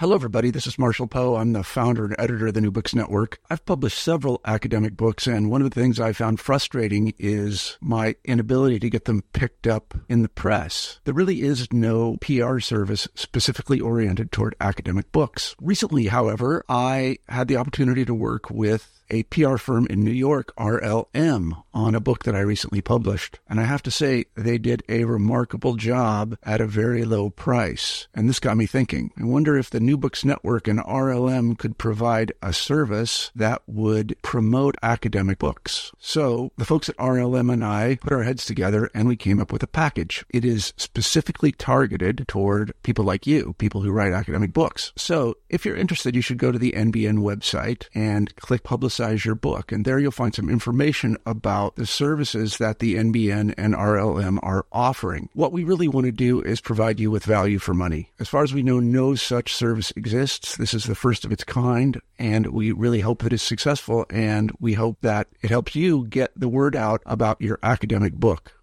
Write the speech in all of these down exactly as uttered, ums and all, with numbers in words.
Hello, everybody. This is Marshall Poe. I'm the founder and editor of the New Books Network. I've published several academic books, and one of the things I found frustrating is my inability to get them picked up in the press. There really is no P R service specifically oriented toward academic books. Recently, however, I had the opportunity to work with a P R firm in New York, R L M, on a book that I recently published. And I have to say, they did a remarkable job at a very low price. And this got me thinking. I wonder if the New Books Network and R L M could provide a service that would promote academic books. So the folks at R L M and I put our heads together and we came up with a package. It is specifically targeted toward people like you, people who write academic books. So if you're interested, you should go to the N B N website and click Publicize your book, and there you'll find some information about the services that the N B N and R L M are offering. What we really want to do is provide you with value for money. As far as we know, no such service exists. This is the first of its kind, and we really hope that it's successful, and we hope that it helps you get the word out about your academic book.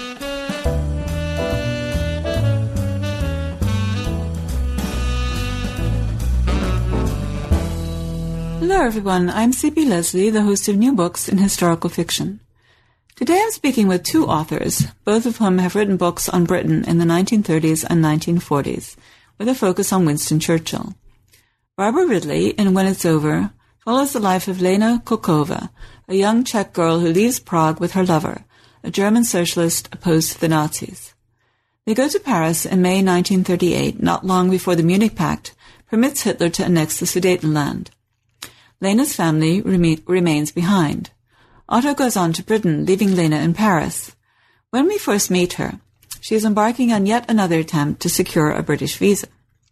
Hello everyone, I'm C P Leslie, the host of New Books in Historical Fiction. Today I'm speaking with two authors, both of whom have written books on Britain in the nineteen thirties and nineteen forties, with a focus on Winston Churchill. Barbara Ridley, in When It's Over, follows the life of Lena Kokova, a young Czech girl who leaves Prague with her lover, a German socialist opposed to the Nazis. They go to Paris in May nineteen thirty-eight, not long before the Munich Pact permits Hitler to annex the Sudetenland. Lena's family rem- remains behind. Otto goes on to Britain, leaving Lena in Paris. When we first meet her, she is embarking on yet another attempt to secure a British visa.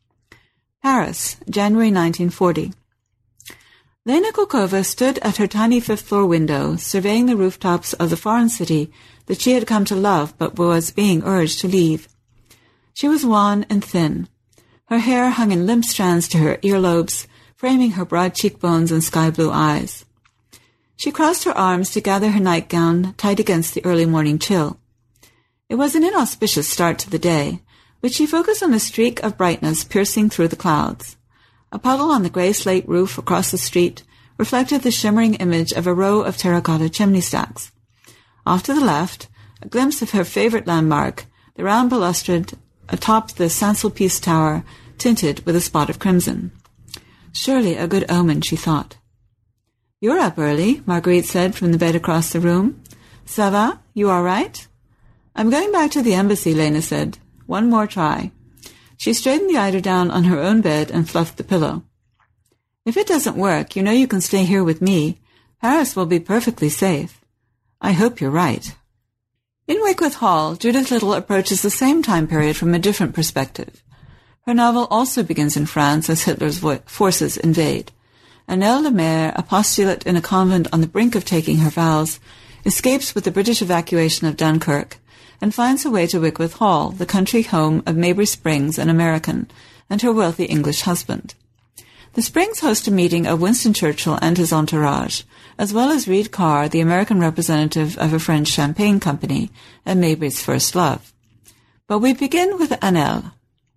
Paris, January nineteen forty. Lena Kokova stood at her tiny fifth-floor window, surveying the rooftops of the foreign city that she had come to love but was being urged to leave. She was wan and thin. Her hair hung in limp strands to her earlobes, framing her broad cheekbones and sky-blue eyes. She crossed her arms to gather her nightgown tight against the early morning chill. It was an inauspicious start to the day, but she focused on a streak of brightness piercing through the clouds. A puddle on the gray slate roof across the street reflected the shimmering image of a row of terracotta chimney stacks. Off to the left, a glimpse of her favorite landmark, the round balustrade atop the Saint-Sulpice Tower, tinted with a spot of crimson. Surely a good omen, she thought. "You're up early," Marguerite said from the bed across the room. "Ça va? You all right?" "I'm going back to the embassy," Lena said. "One more try." She straightened the eider-down on her own bed and fluffed the pillow. "If it doesn't work, you know you can stay here with me. Paris will be perfectly safe." "I hope you're right." In Wycliffe Hall, Judith Little approaches the same time period from a different perspective. Her novel also begins in France as Hitler's vo- forces invade. Annelle Lemaire, a postulate in a convent on the brink of taking her vows, escapes with the British evacuation of Dunkirk and finds her way to Wycliffe Hall, the country home of Mabry Springs, an American, and her wealthy English husband. The Springs host a meeting of Winston Churchill and his entourage, as well as Reed Carr, the American representative of a French champagne company and Mabry's first love. But we begin with Annelle.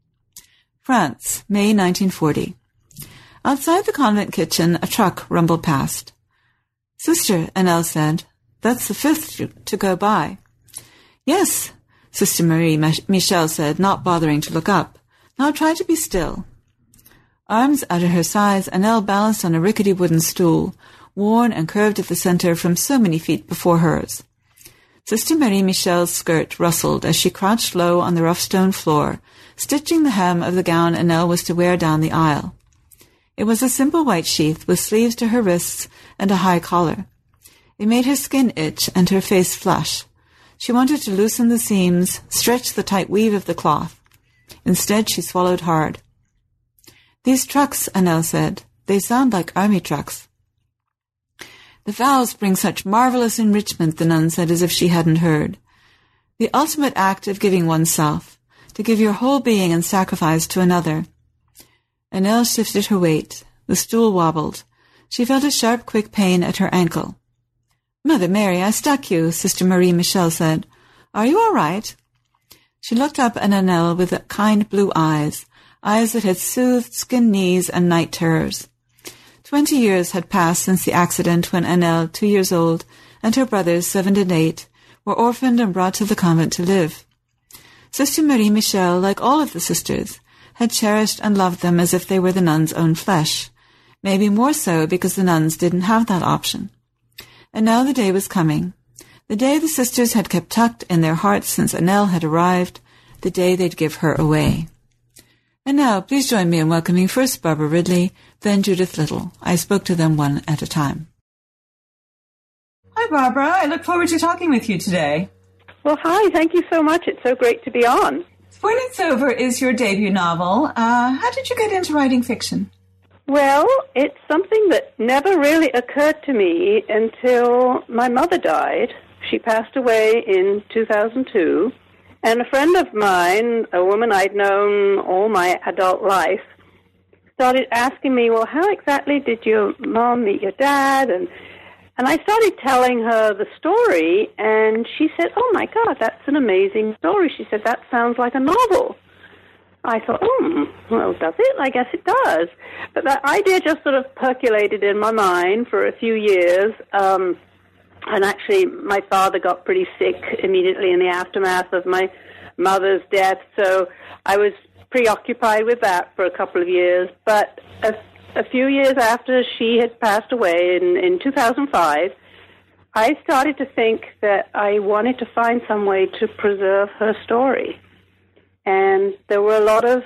France, May nineteen forty. Outside the convent kitchen, a truck rumbled past. "Sister," Annelle said, "that's the fifth to go by." "Yes," Sister Marie Michel said, not bothering to look up. "Now try to be still." Arms out at her sides, Annelle balanced on a rickety wooden stool, worn and curved at the center from so many feet before hers. Sister Marie Michel's skirt rustled as she crouched low on the rough stone floor, stitching the hem of the gown Annelle was to wear down the aisle. It was a simple white sheath with sleeves to her wrists and a high collar. It made her skin itch and her face flush. She wanted to loosen the seams, stretch the tight weave of the cloth. Instead, she swallowed hard. "These trucks," Annelle said, "they sound like army trucks." "The vows bring such marvelous enrichment," the nun said as if she hadn't heard. "The ultimate act of giving oneself, to give your whole being in sacrifice to another." Annelle shifted her weight. The stool wobbled. She felt a sharp, quick pain at her ankle. "Mother Mary, I stuck you," Sister Marie Michel said. "Are you all right?" She looked up at Annelle with kind blue eyes. eyes that had soothed skinned knees and night terrors. Twenty years had passed since the accident when Annelle, two years old, and her brothers, seven and eight, were orphaned and brought to the convent to live. Sister Marie Michel, like all of the sisters, had cherished and loved them as if they were the nuns' own flesh, maybe more so because the nuns didn't have that option. And now the day was coming, the day the sisters had kept tucked in their hearts since Annelle had arrived, the day they'd give her away. And now, please join me in welcoming first Barbara Ridley, then Judith Little. I spoke to them one at a time. Hi, Barbara. I look forward to talking with you today. Well, hi. Thank you so much. It's so great to be on. When It's Over is your debut novel. Uh, how did you get into writing fiction? Well, it's something that never really occurred to me until my mother died. She passed away in two thousand two, and a friend of mine, a woman I'd known all my adult life, started asking me, well, how exactly did your mom meet your dad? And And I started telling her the story, and she said, oh, my God, that's an amazing story. She said, that sounds like a novel. I thought, oh, well, does it? I guess it does. But that idea just sort of percolated in my mind for a few years. Um, and actually, my father got pretty sick immediately in the aftermath of my mother's death, so I was preoccupied with that for a couple of years. But a A few years after she had passed away in, in two thousand five, I started to think that I wanted to find some way to preserve her story. And there were a lot of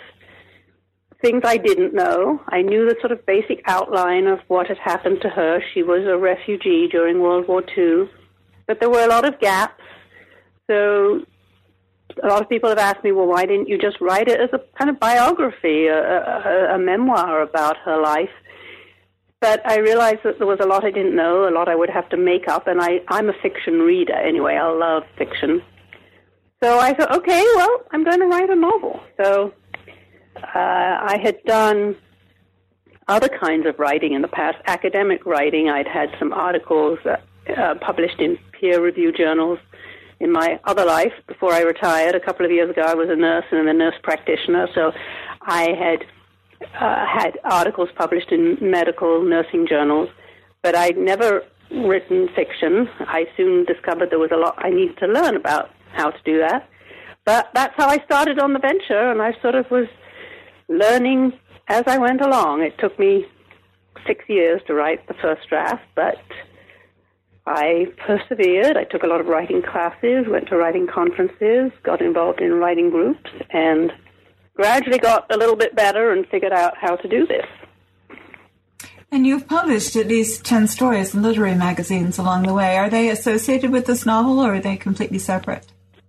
things I didn't know. I knew the sort of basic outline of what had happened to her. She was a refugee during World War Two. But there were a lot of gaps. So a lot of people have asked me, well, why didn't you just write it as a kind of biography, a, a, a memoir about her life? But I realized that there was a lot I didn't know, a lot I would have to make up, and I, I'm a fiction reader anyway. I love fiction. So I thought, okay, well, I'm going to write a novel. So uh, I had done other kinds of writing in the past, academic writing. I'd had some articles uh, published in peer-reviewed journals. In my other life, before I retired, a couple of years ago, I was a nurse and a nurse practitioner, so I had uh, had articles published in medical nursing journals, but I'd never written fiction. I soon discovered there was a lot I needed to learn about how to do that. But that's how I started on the venture, and I sort of was learning as I went along. It took me six years to write the first draft, but I persevered. I took a lot of writing classes, went to writing conferences, got involved in writing groups, and gradually got a little bit better and figured out how to do this. And you've published at least ten stories in literary magazines along the way. Are they associated with this novel, or are they completely separate?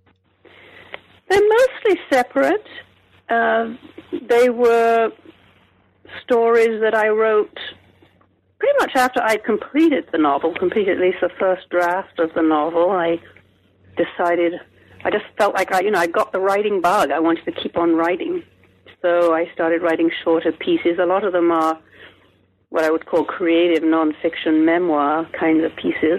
They're mostly separate. Uh, they were stories that I wrote pretty much after I completed the novel, completed at least the first draft of the novel. I decided, I just felt like I, you know, I got the writing bug. I wanted to keep on writing. So I started writing shorter pieces. A lot of them are what I would call creative nonfiction memoir kinds of pieces.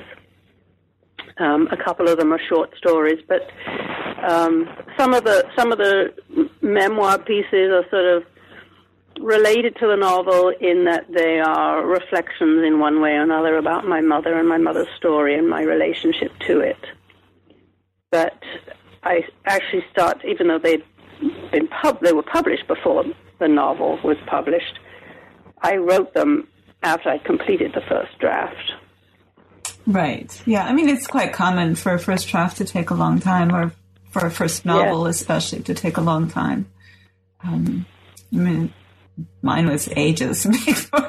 Um, a couple of them are short stories, but um, some of the some of the memoir pieces are sort of related to the novel in that they are reflections in one way or another about my mother and my mother's story and my relationship to it. But I actually start, even though they'd been pub- they were published before the novel was published, I wrote them after I completed the first draft. Right. Yeah, I mean, it's quite common for a first draft to take a long time, or for a first novel yes. especially to take a long time. Um, I mean, mine was ages before.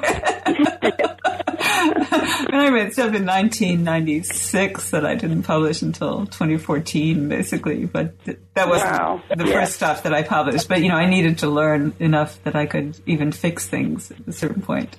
And I read stuff in nineteen ninety-six that I didn't publish until twenty fourteen, basically. But th- that wasn't wow. the yeah. first stuff that I published. But, you know, I needed to learn enough that I could even fix things at a certain point.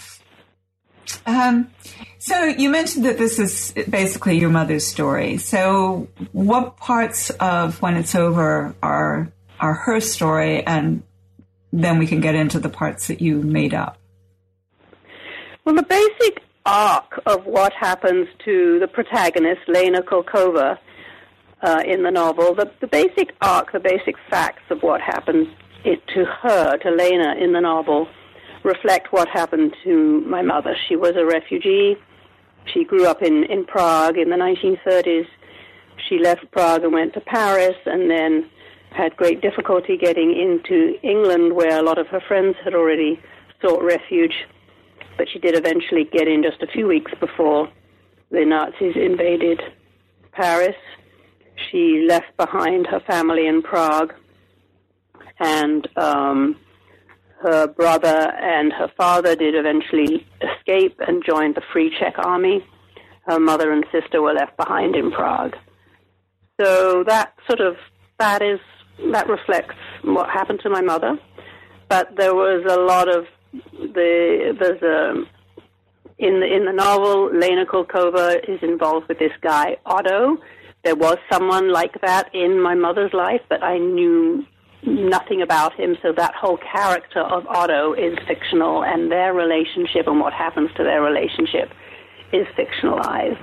Um, so you mentioned that this is basically your mother's story. So what parts of When It's Over are are her story, and then we can get into the parts that you made up? Well, the basic arc of what happens to the protagonist, Lena Kolkova, uh, in the novel, the, the basic arc, the basic facts of what happens it to her, to Lena, in the novel, reflect what happened to my mother. She was a refugee. She grew up in, in Prague in the nineteen thirties. She left Prague and went to Paris, and then had great difficulty getting into England, where a lot of her friends had already sought refuge. But she did eventually get in just a few weeks before the Nazis invaded Paris. She left behind her family in Prague, and um, her brother and her father did eventually escape and joined the Free Czech Army. Her mother and sister were left behind in Prague. So that sort of, that is, that reflects what happened to my mother. But there was a lot of, the there's a, in the, in the novel, Lena Kulkova is involved with this guy, Otto. There was someone like that in my mother's life, but I knew nothing about him, so that whole character of Otto is fictional, and their relationship and what happens to their relationship is fictionalized.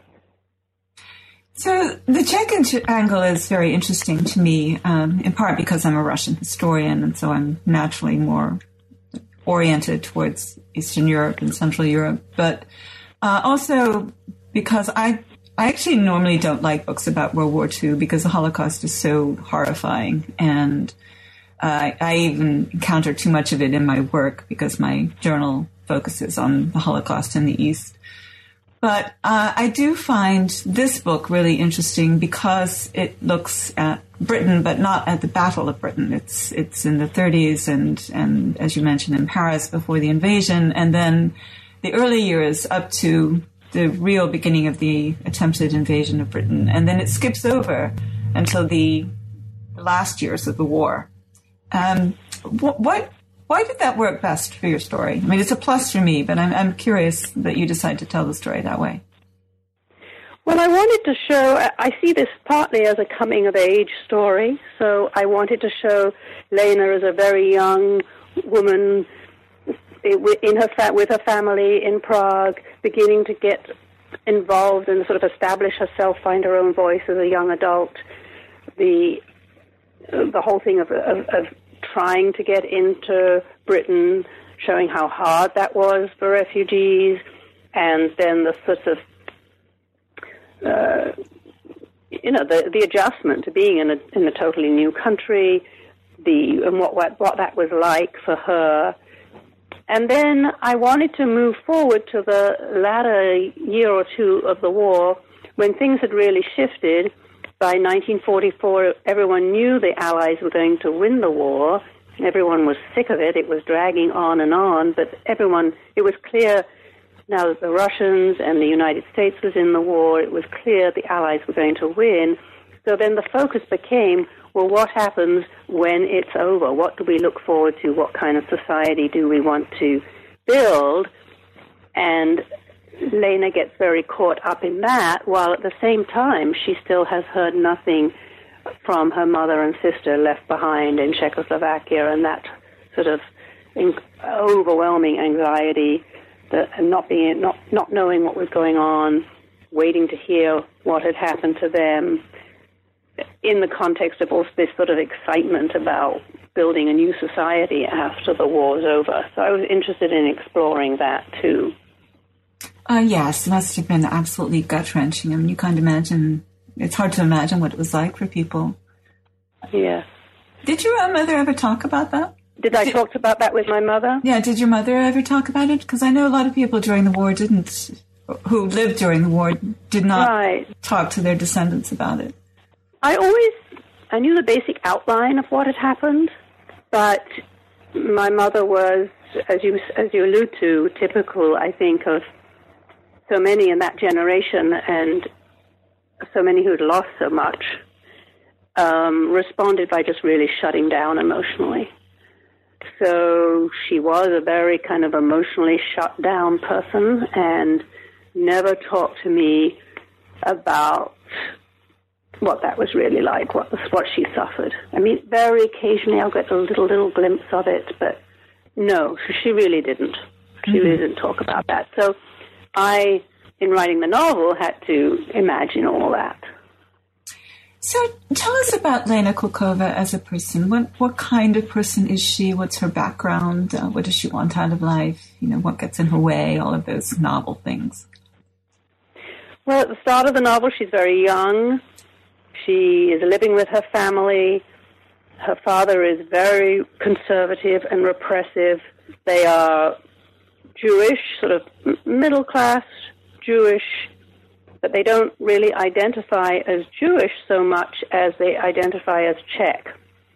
So the Czech angle is very interesting to me, um, in part because I'm a Russian historian, and so I'm naturally more oriented towards Eastern Europe and Central Europe, but uh, also because I I actually normally don't like books about World War Two because the Holocaust is so horrifying, and uh, I even encounter too much of it in my work because my journal focuses on the Holocaust in the East. But uh, I do find this book really interesting because it looks at Britain, but not at the Battle of Britain. It's it's in the thirties and, and as you mentioned, in Paris before the invasion, and then the early years up to the real beginning of the attempted invasion of Britain. And then it skips over until the last years of the war. Um, what, what, why did that work best for your story? I mean, it's a plus for me, but I'm, I'm curious that you decide to tell the story that way. Well, I wanted to show, I see this partly as a coming-of-age story, so I wanted to show Lena as a very young woman in her fa- with her family in Prague, beginning to get involved and sort of establish herself, find her own voice as a young adult. The the whole thing of, of, of trying to get into Britain, showing how hard that was for refugees, and then the sort of uh, you know the the adjustment to being in a in a totally new country, the and what what, what that was like for her. And then I wanted to move forward to the latter year or two of the war when things had really shifted. By nineteen forty-four, everyone knew the Allies were going to win the war. Everyone was sick of it. It was dragging on and on, but everyone, it was clear now that the Russians and the United States was in the war, it was clear the Allies were going to win. So then the focus became, well, what happens when it's over? What do we look forward to? What kind of society do we want to build? And Lena gets very caught up in that, while at the same time she still has heard nothing from her mother and sister left behind in Czechoslovakia, and that sort of overwhelming anxiety, that, and not being, not, not knowing what was going on, waiting to hear what had happened to them, in the context of also this sort of excitement about building a new society after the war was over. So I was interested in exploring that too. Uh, yes, it must have been absolutely gut-wrenching. I mean, you can't imagine, it's hard to imagine what it was like for people. Yes. Did your mother ever talk about that? Did I did, talk about that with my mother? Yeah, did your mother ever talk about it? Because I know a lot of people during the war didn't, who lived during the war, did not right. talk to their descendants about it. I always, I knew the basic outline of what had happened, but my mother was, as you as you allude to, typical, I think, of so many in that generation and so many who'd lost so much, um, responded by just really shutting down emotionally. So she was a very kind of emotionally shut down person and never talked to me about what that was really like, what what she suffered. I mean, very occasionally I'll get a little, little glimpse of it, but no, she really didn't. She mm-hmm. really didn't talk about that. So I, in writing the novel, had to imagine all that. So tell us about Lena Kulkova as a person. What what kind of person is she? What's her background? Uh, what does she want out of life? You know, what gets in her way? All of those novel things. Well, at the start of the novel, she's very young. She is living with her family. Her father is very conservative and repressive. They are Jewish, sort of middle-class Jewish, but they don't really identify as Jewish so much as they identify as Czech.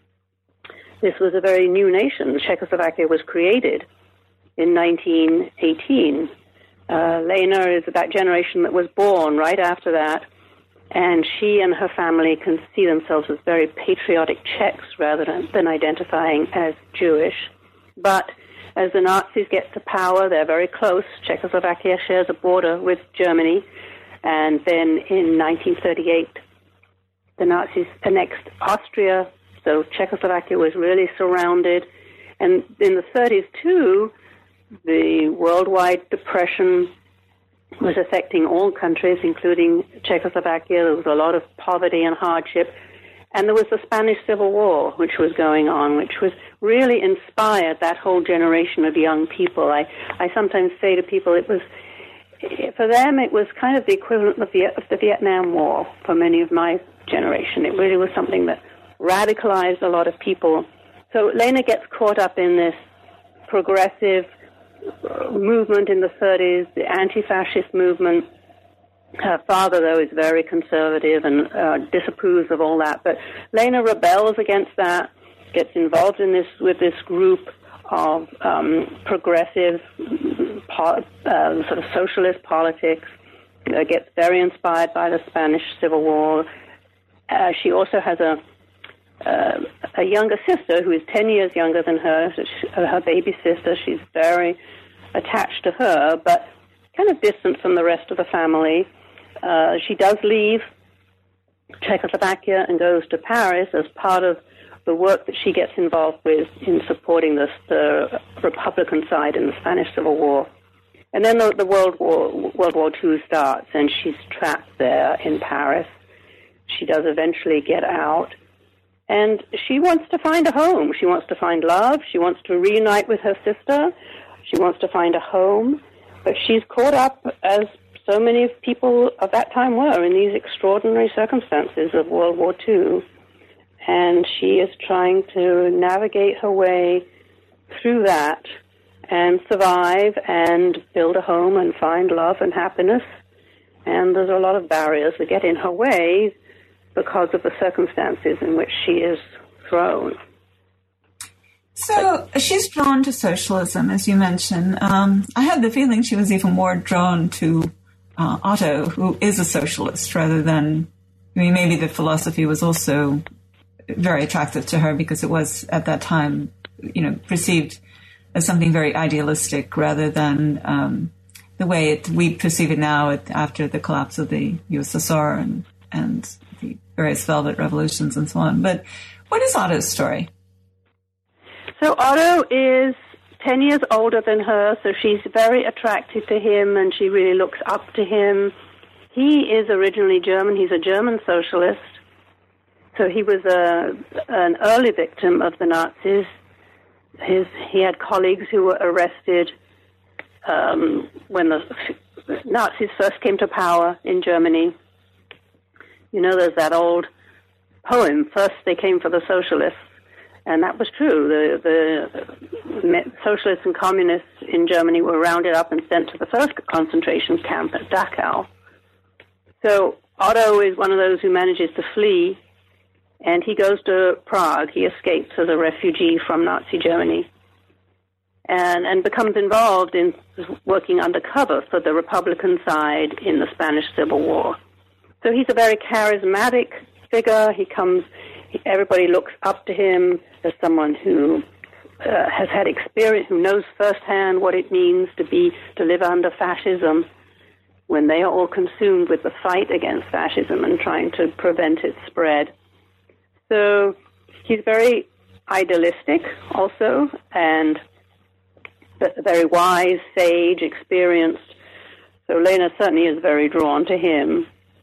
This was a very new nation. Czechoslovakia was created in nineteen eighteen. Uh, Lena is that generation that was born right after that, and she and her family can see themselves as very patriotic Czechs rather than, than identifying as Jewish. But as the Nazis get to power, they're very close. Czechoslovakia shares a border with Germany. And then in nineteen thirty-eight, the Nazis annexed Austria, so Czechoslovakia was really surrounded. And in the thirties, too, the worldwide depression was affecting all countries, including Czechoslovakia. There was a lot of poverty and hardship. And there was the Spanish Civil War, which was going on, which was really inspired that whole generation of young people. I, I sometimes say to people it was... For them, it was kind of the equivalent of the, of the Vietnam War for many of my generation. It really was something that radicalized a lot of people. So Lena gets caught up in this progressive movement in the thirties, the anti-fascist movement. Her father, though, is very conservative and uh, disapproves of all that. But Lena rebels against that, gets involved in this with this group of um, progressive, po- uh, sort of socialist politics, uh, gets very inspired by the Spanish Civil War. Uh, she also has a uh, a younger sister who is ten years younger than her, her baby sister. She's very attached to her, but kind of distant from the rest of the family. Uh, she does leave Czechoslovakia and goes to Paris as part of the work that she gets involved with in supporting this, the Republican side in the Spanish Civil War. And then the, the World War World War Two starts, and she's trapped there in Paris. She does eventually get out, and she wants to find a home. She wants to find love. She wants to reunite with her sister. She wants to find a home, but she's caught up, as so many people of that time were, in these extraordinary circumstances of World War Two. And she is trying to navigate her way through that and survive and build a home and find love and happiness. And there's a lot of barriers that get in her way because of the circumstances in which she is thrown. So she's drawn to socialism, as you mentioned. Um, I had the feeling she was even more drawn to uh, Otto, who is a socialist, rather than, I mean, maybe the philosophy was also very attractive to her because it was at that time, you know, perceived as something very idealistic rather than um, the way it, we perceive it now at, after the collapse of the U S S R and, and the various Velvet Revolutions and so on. But what is Otto's story? So Otto is ten years older than her, so she's very attracted to him and she really looks up to him. He is originally German. He's a German socialist. So he was a, an early victim of the Nazis. His, he had colleagues who were arrested um, when the Nazis first came to power in Germany. You know, there's that old poem, First They Came for the Socialists, and that was true. The, the socialists and communists in Germany were rounded up and sent to the first concentration camp at Dachau. So Otto is one of those who manages to flee, and he goes to Prague. He escapes as a refugee from Nazi Germany and, and becomes involved in working undercover for the Republican side in the Spanish Civil War. So he's a very charismatic figure. He comes, everybody looks up to him as someone who uh, has had experience, who knows firsthand what it means to be, to live under fascism when they are all consumed with the fight against fascism and trying to prevent its spread. So he's very idealistic also, and very wise, sage, experienced. So Lena certainly is very drawn to him.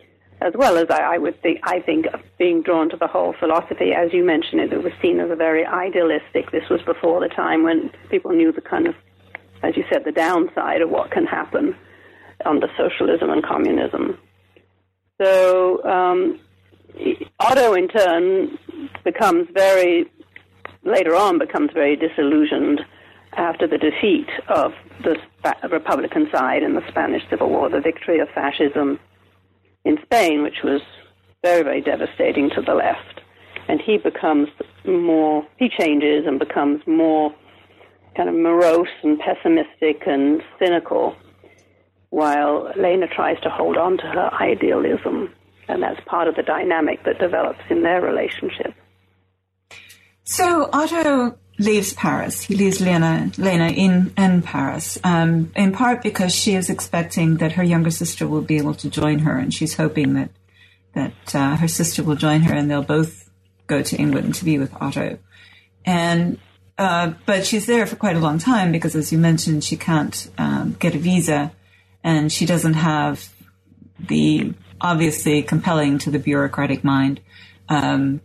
as well as I, I would think, I think, being drawn to the whole philosophy. As you mentioned, it, it was seen as a very idealistic. This was before the time when people knew the kind of, as you said, the downside of what can happen under socialism and communism. So um, Otto, in turn, becomes very, later on, becomes very disillusioned after the defeat of the Republican side in the Spanish Civil War, the victory of fascism in Spain, which was very, very devastating to the left. And he becomes more, he changes and becomes more kind of morose and pessimistic and cynical, while Lena tries to hold on to her idealism. And that's part of the dynamic that develops in their relationship. So Otto leaves Paris. He leaves Lena, Lena in, in Paris, um, in part because she is expecting that her younger sister will be able to join her, and she's hoping that that uh, her sister will join her, and they'll both go to England to be with Otto. And uh, but she's there for quite a long time because, as you mentioned, she can't um, get a visa, and she doesn't have the obviously compelling to the bureaucratic mind Um,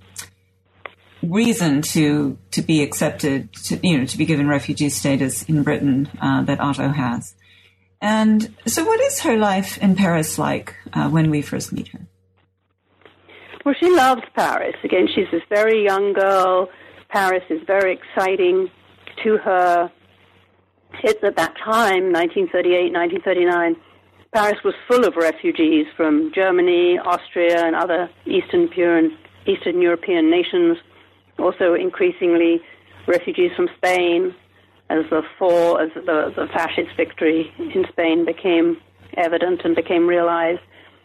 reason to to be accepted, to, you know, to be given refugee status in Britain uh, that Otto has. And so what is her life in Paris like uh, when we first meet her? Well, she loves Paris. Again, she's this very young girl. Paris is very exciting to her. It's at that time, nineteen thirty-eight, nineteen thirty-nine, Paris was full of refugees from Germany, Austria, and other Eastern, Eastern European nations. Also, increasingly, refugees from Spain, as the fall, as the, the fascist victory in Spain became evident and became realized.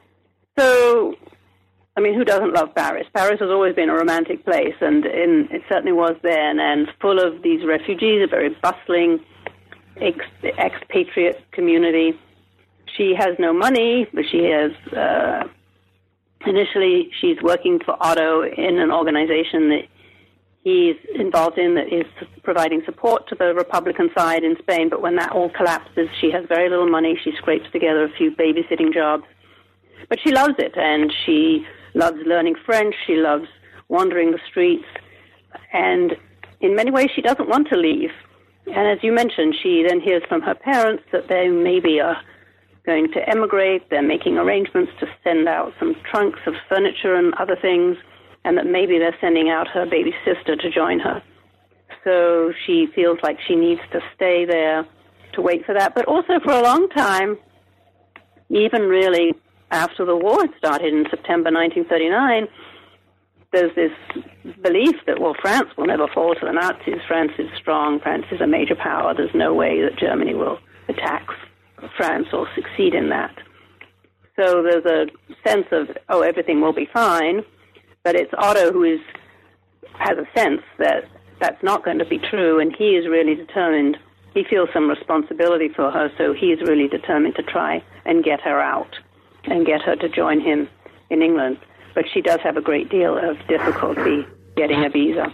So, I mean, who doesn't love Paris? Paris has always been a romantic place, and in, it certainly was then, and full of these refugees, a very bustling ex, expatriate community. She has no money, but she has, uh, initially, she's working for Otto in an organization that he's involved in that is providing support to the Republican side in Spain, but when that all collapses, she has very little money. She scrapes together a few babysitting jobs. But she loves it, and she loves learning French. She loves wandering the streets. And in many ways, she doesn't want to leave. And as you mentioned, she then hears from her parents that they maybe are going to emigrate. They're making arrangements to send out some trunks of furniture and other things, and that maybe they're sending out her baby sister to join her. So she feels like she needs to stay there to wait for that. But also for a long time, even really after the war had started in September nineteen thirty-nine, there's this belief that, well, France will never fall to the Nazis. France is strong. France is a major power. There's no way that Germany will attack France or succeed in that. So there's a sense of, oh, everything will be fine. But it's Otto who is has a sense that that's not going to be true, and he is really determined. He feels some responsibility for her, so he is really determined to try and get her out and get her to join him in England. But she does have a great deal of difficulty getting a visa.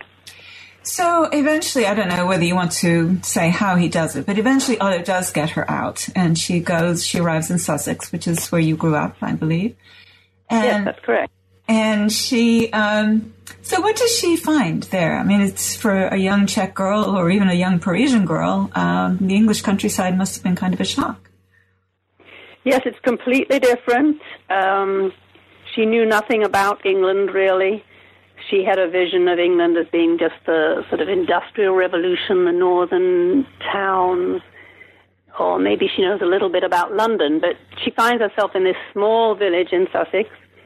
So eventually, I don't know whether you want to say how he does it, but eventually Otto does get her out, and she goes, she arrives in Sussex, which is where you grew up, I believe. And yes, that's correct. And she, um, so what does she find there? I mean, it's for a young Czech girl or even a young Parisian girl, um, the English countryside must have been kind of a shock. Yes, it's completely different. Um, she knew nothing about England, really. She had a vision of England as being just a sort of industrial revolution, the northern towns, or maybe she knows a little bit about London, but she finds herself in this small village in Sussex.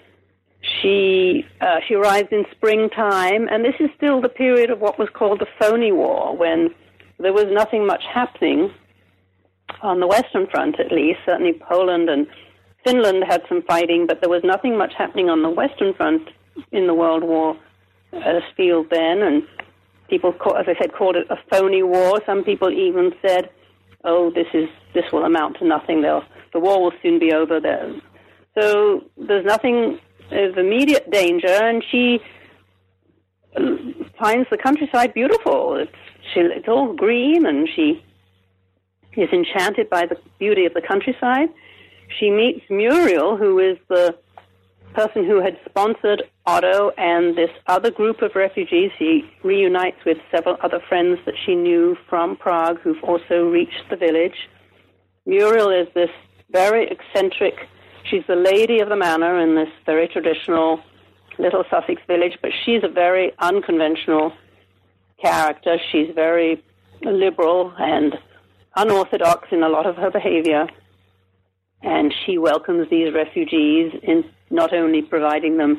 She uh, she arrives in springtime, and this is still the period of what was called the Phony War, when there was nothing much happening on the Western Front, at least. Certainly Poland and Finland had some fighting, but there was nothing much happening on the Western Front in the World War uh, field then, and people, call, as I said, called it a phony war. Some people even said, oh, this is this will amount to nothing. They'll, the war will soon be over there. So there's nothing of immediate danger, and she finds the countryside beautiful. It's, she, it's all green, and she is enchanted by the beauty of the countryside. She meets Muriel, who is the person who had sponsored Otto and this other group of refugees. She reunites with several other friends that she knew from Prague who've also reached the village. Muriel is this very eccentric, she's the lady of the manor in this very traditional little Sussex village, but she's a very unconventional character. She's very liberal and unorthodox in a lot of her behavior. And she welcomes these refugees in not only providing them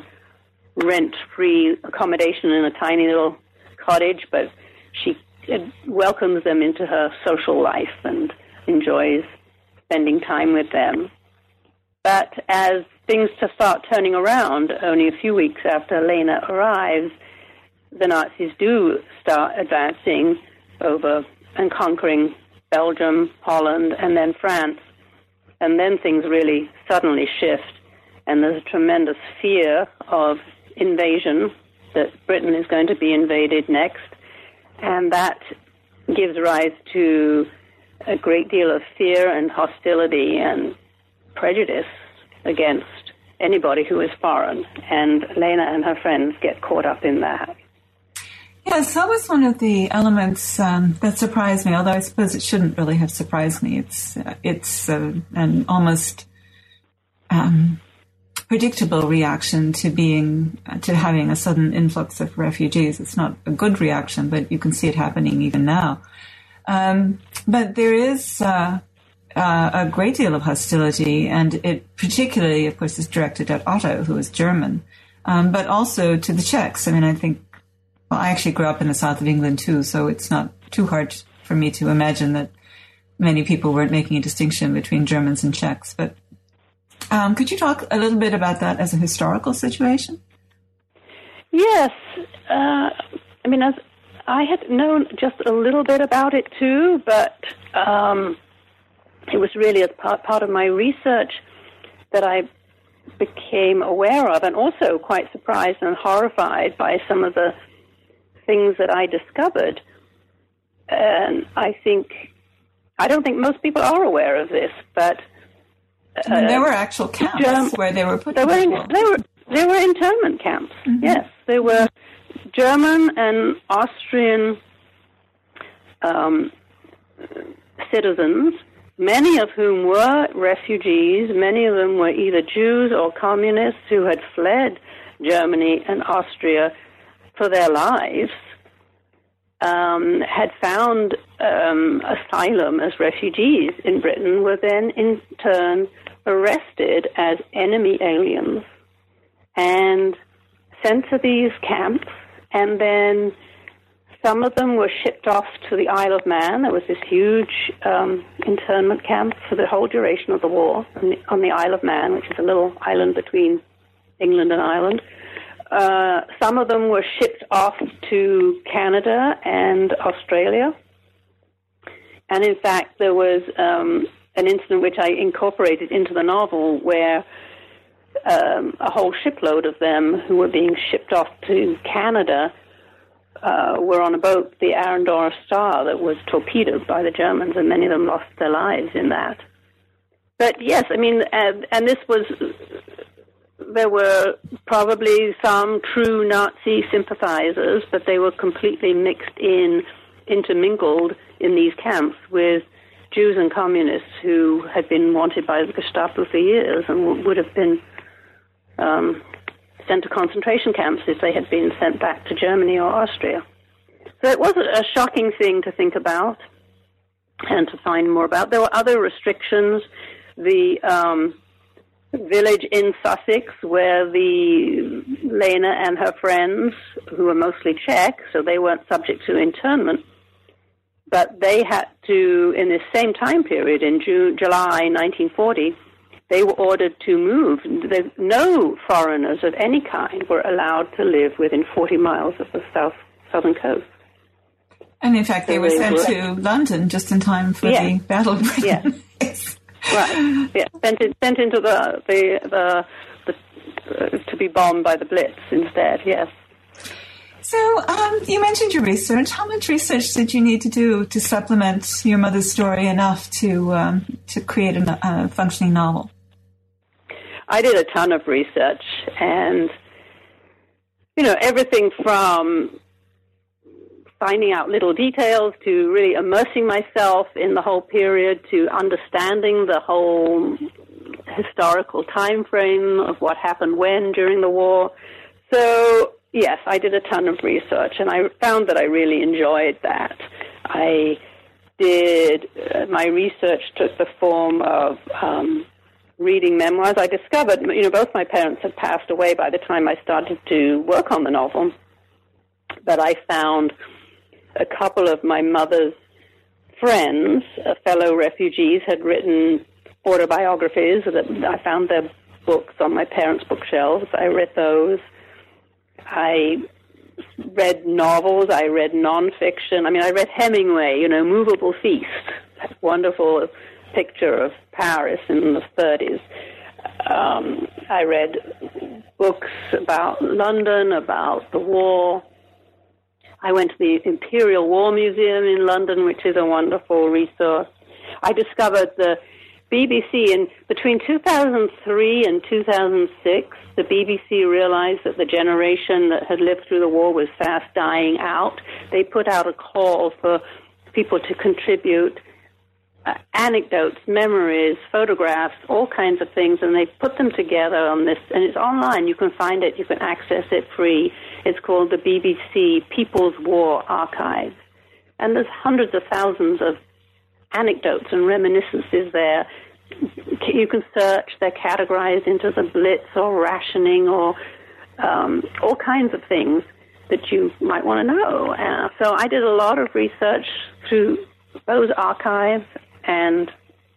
rent-free accommodation in a tiny little cottage, but she welcomes them into her social life and enjoys spending time with them. But as things to start turning around, only a few weeks after Lena arrives, the Nazis do start advancing over and conquering Belgium, Holland, and then France. And then things really suddenly shift, and there's a tremendous fear of invasion, that Britain is going to be invaded next, and that gives rise to a great deal of fear and hostility and prejudice against anybody who is foreign, and Lena and her friends get caught up in that. Yes, that was one of the elements um, that surprised me, although I suppose it shouldn't really have surprised me. It's uh, it's uh, an almost um, predictable reaction to being uh, to having a sudden influx of refugees. It's not a good reaction, but you can see it happening even now. Um, but there is uh, uh, a great deal of hostility, and it particularly, of course, is directed at Otto, who is German, um, but also to the Czechs. I mean, I think. Well, I actually grew up in the south of England, too, so it's not too hard for me to imagine that many people weren't making a distinction between Germans and Czechs. But um, could you talk a little bit about that as a historical situation? Yes. Uh, I mean, as I had known just a little bit about it, too, but um, it was really as part, part of my research that I became aware of, and also quite surprised and horrified by some of the things that I discovered. And I think, I don't think most people are aware of this, but uh, I mean, there were actual camps Germ- where they were put. There were, in, there were there were internment camps. Mm-hmm. Yes, there were German and Austrian um, citizens, many of whom were refugees. Many of them were either Jews or communists who had fled Germany and Austria for their lives, um, had found um, asylum as refugees in Britain, were then in turn arrested as enemy aliens and sent to these camps, and then some of them were shipped off to the Isle of Man. There was this huge um, internment camp for the whole duration of the war on the, on the Isle of Man, which is a little island between England and Ireland. Uh, some of them were shipped off to Canada and Australia. And in fact, there was um, an incident which I incorporated into the novel where um, a whole shipload of them who were being shipped off to Canada uh, were on a boat, the Arendora Star, that was torpedoed by the Germans, and many of them lost their lives in that. But yes, I mean, and, and this was... There were probably some true Nazi sympathizers, but they were completely mixed in, intermingled in these camps with Jews and communists who had been wanted by the Gestapo for years and w- would have been um, sent to concentration camps if they had been sent back to Germany or Austria. So it was a shocking thing to think about and to find more about. There were other restrictions. The... Um, village in Sussex where the Lena and her friends, who were mostly Czech, so they weren't subject to internment, but they had to, in this same time period, in June, July nineteen forty, they were ordered to move. No foreigners of any kind were allowed to live within forty miles of the south southern coast. And in fact, they so were they sent were, to London just in time for yeah. the Battle of Britain. Yeah. Right. Yeah. Sent, in, sent into the the the, the uh, to be bombed by the Blitz instead. Yes. So um, you mentioned your research. How much research did you need to do to supplement your mother's story enough to um, to create a, a functioning novel? I did a ton of research, and, you know, everything from finding out little details to really immersing myself in the whole period to understanding the whole historical time frame of what happened when during the war. So, yes, I did a ton of research, and I found that I really enjoyed that. I did, uh, my research took the form of um, reading memoirs. I discovered, you know, both my parents had passed away by the time I started to work on the novel, but I found a couple of my mother's friends, uh, fellow refugees, had written autobiographies. That I found their books on my parents' bookshelves. I read those. I read novels. I read nonfiction. I mean, I read Hemingway, you know, Movable Feast, that wonderful picture of Paris in the thirties. Um, I read books about London, about the war. I went to the Imperial War Museum in London, which is a wonderful resource. I discovered the B B C in between two thousand three and two thousand six. The B B C realized that the generation that had lived through the war was fast dying out. They put out a call for people to contribute uh, anecdotes, memories, photographs, all kinds of things, and they put them together on this, and it's online. You can find it. You can access it free. It's called the B B C People's War Archive. And there's hundreds of thousands of anecdotes and reminiscences there. You can search. They're categorized into the Blitz or rationing or um, all kinds of things that you might want to know. Uh, so I did a lot of research through those archives, and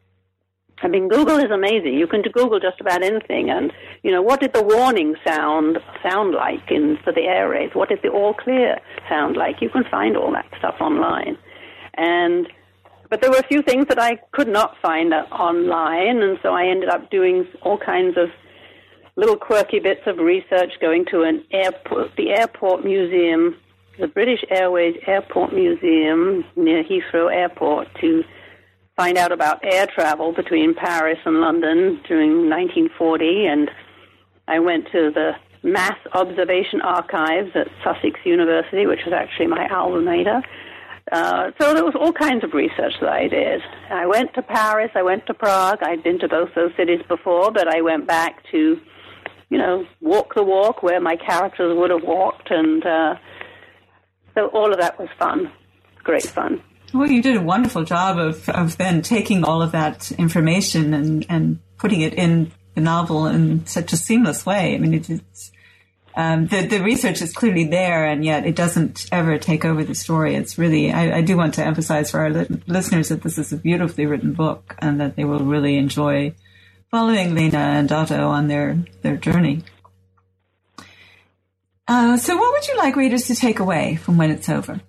I mean, Google is amazing. You can Google just about anything. And, you know, what did the warning sound sound like in for the air raids? What did the all clear sound like? You can find all that stuff online. And but there were a few things that I could not find online, and so I ended up doing all kinds of little quirky bits of research, going to an airport, the airport museum, the British Airways Airport Museum near Heathrow Airport, to find out about air travel between Paris and London during nineteen forty, and I went to the Mass Observation Archives at Sussex University, which was actually my alma mater. Uh, so there was all kinds of research that I did. I went to Paris, I went to Prague. I'd been to both those cities before, but I went back to, you know, walk the walk where my characters would have walked, and uh, so all of that was fun, great fun. Well, you did a wonderful job of, of then taking all of that information and, and putting it in the novel in such a seamless way. I mean, it, it's um, the, the research is clearly there, and yet it doesn't ever take over the story. It's really, I, I do want to emphasize for our li- listeners that this is a beautifully written book, and that they will really enjoy following Lena and Otto on their, their journey. Uh, so what would you like readers to take away from when it's over?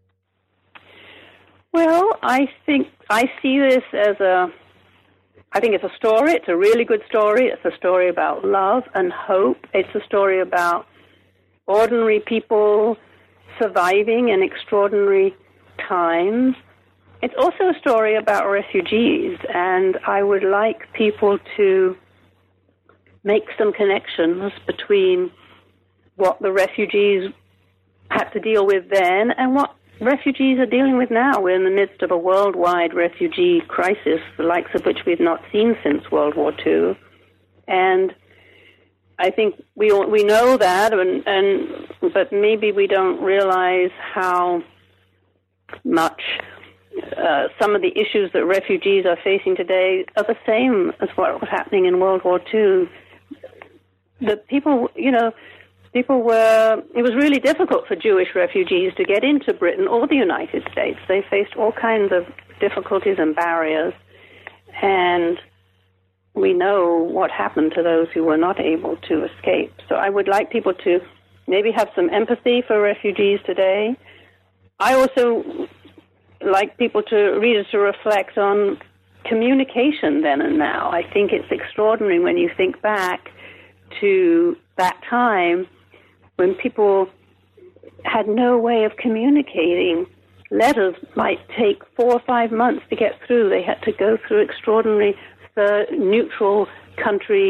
Well, I think I see this as a, I think it's a story. It's a really good story. It's a story about love and hope. It's a story about ordinary people surviving in extraordinary times. It's also a story about refugees, and I would like people to make some connections between what the refugees had to deal with then and what refugees are dealing with now. We're in the midst of a worldwide refugee crisis, the likes of which we've not seen since World War Two. And I think we we know that, and, and but maybe we don't realize how much uh, some of the issues that refugees are facing today are the same as what was happening in World War Two. The people, you know, People were, it was really difficult for Jewish refugees to get into Britain or the United States. They faced all kinds of difficulties and barriers, and we know what happened to those who were not able to escape. So I would like people to maybe have some empathy for refugees today. I also like people to, readers to reflect on communication then and now. I think it's extraordinary when you think back to that time when people had no way of communicating. Letters might take four or five months to get through. They had to go through extraordinary third, neutral country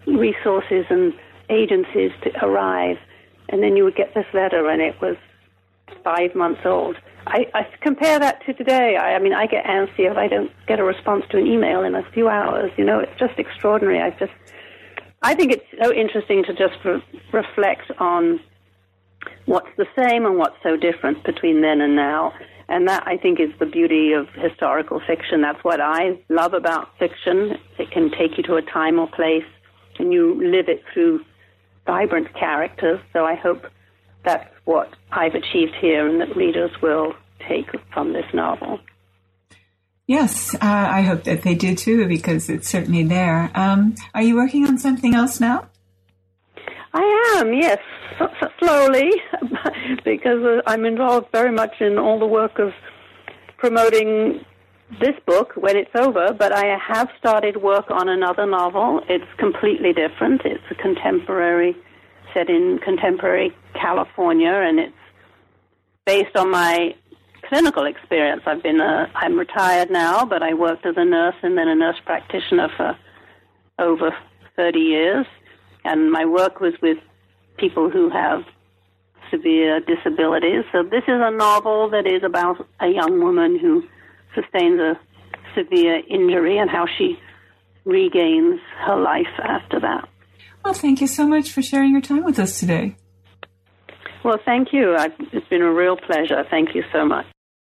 resources and agencies to arrive, and then you would get this letter, and it was five months old. I, I compare that to today. I, I mean, I get antsy if I don't get a response to an email in a few hours. You know, it's just extraordinary. I just, I think it's so interesting to just re- reflect on what's the same and what's so different between then and now. And that, I think, is the beauty of historical fiction. That's what I love about fiction. It can take you to a time or place, and you live it through vibrant characters. So I hope that's what I've achieved here and that readers will take from this novel. Yes, uh, I hope that they do too, because it's certainly there. Um, are you working on something else now? I am, yes, so, so slowly, because uh, I'm involved very much in all the work of promoting this book when it's over, but I have started work on another novel. It's completely different. It's a contemporary, set in contemporary California, and it's based on my clinical experience. I've been a, I'm retired now, but I worked as a nurse and then a nurse practitioner for over thirty years. And my work was with people who have severe disabilities. So this is a novel that is about a young woman who sustains a severe injury and how she regains her life after that. Well, thank you so much for sharing your time with us today. Well, thank you. I've, it's been a real pleasure. Thank you so much.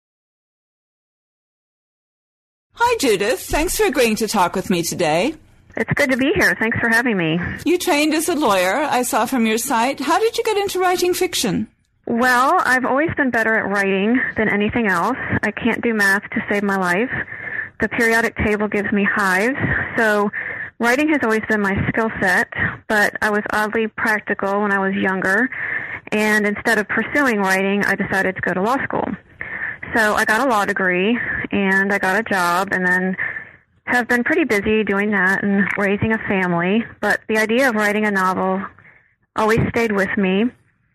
Hi, Judith. Thanks for agreeing to talk with me today. It's good to be here. Thanks for having me. You trained as a lawyer, I saw from your site. How did you get into writing fiction? Well, I've always been better at writing than anything else. I can't do math to save my life. The periodic table gives me hives, so writing has always been my skill set, but I was oddly practical when I was younger, and instead of pursuing writing, I decided to go to law school. So I got a law degree, and I got a job, and then have been pretty busy doing that and raising a family, but the idea of writing a novel always stayed with me,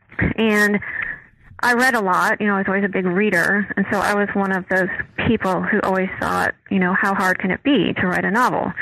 and I read a lot. You know, I was always a big reader, and so I was one of those people who always thought, you know, how hard can it be to write a novel?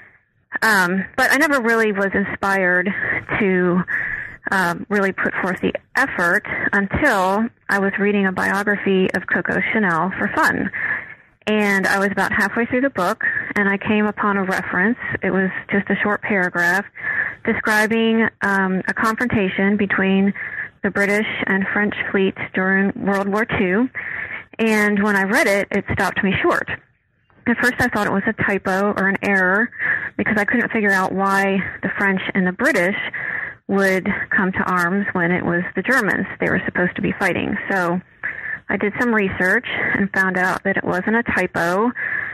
Um, but I never really was inspired to um, really put forth the effort until I was reading a biography of Coco Chanel for fun. And I was about halfway through the book, and I came upon a reference. It was just a short paragraph describing um, a confrontation between the British and French fleets during World War Two. And when I read it, it stopped me short. At first I thought it was a typo or an error because I couldn't figure out why the French and the British would come to arms when it was the Germans they were supposed to be fighting. So I did some research and found out that it wasn't a typo,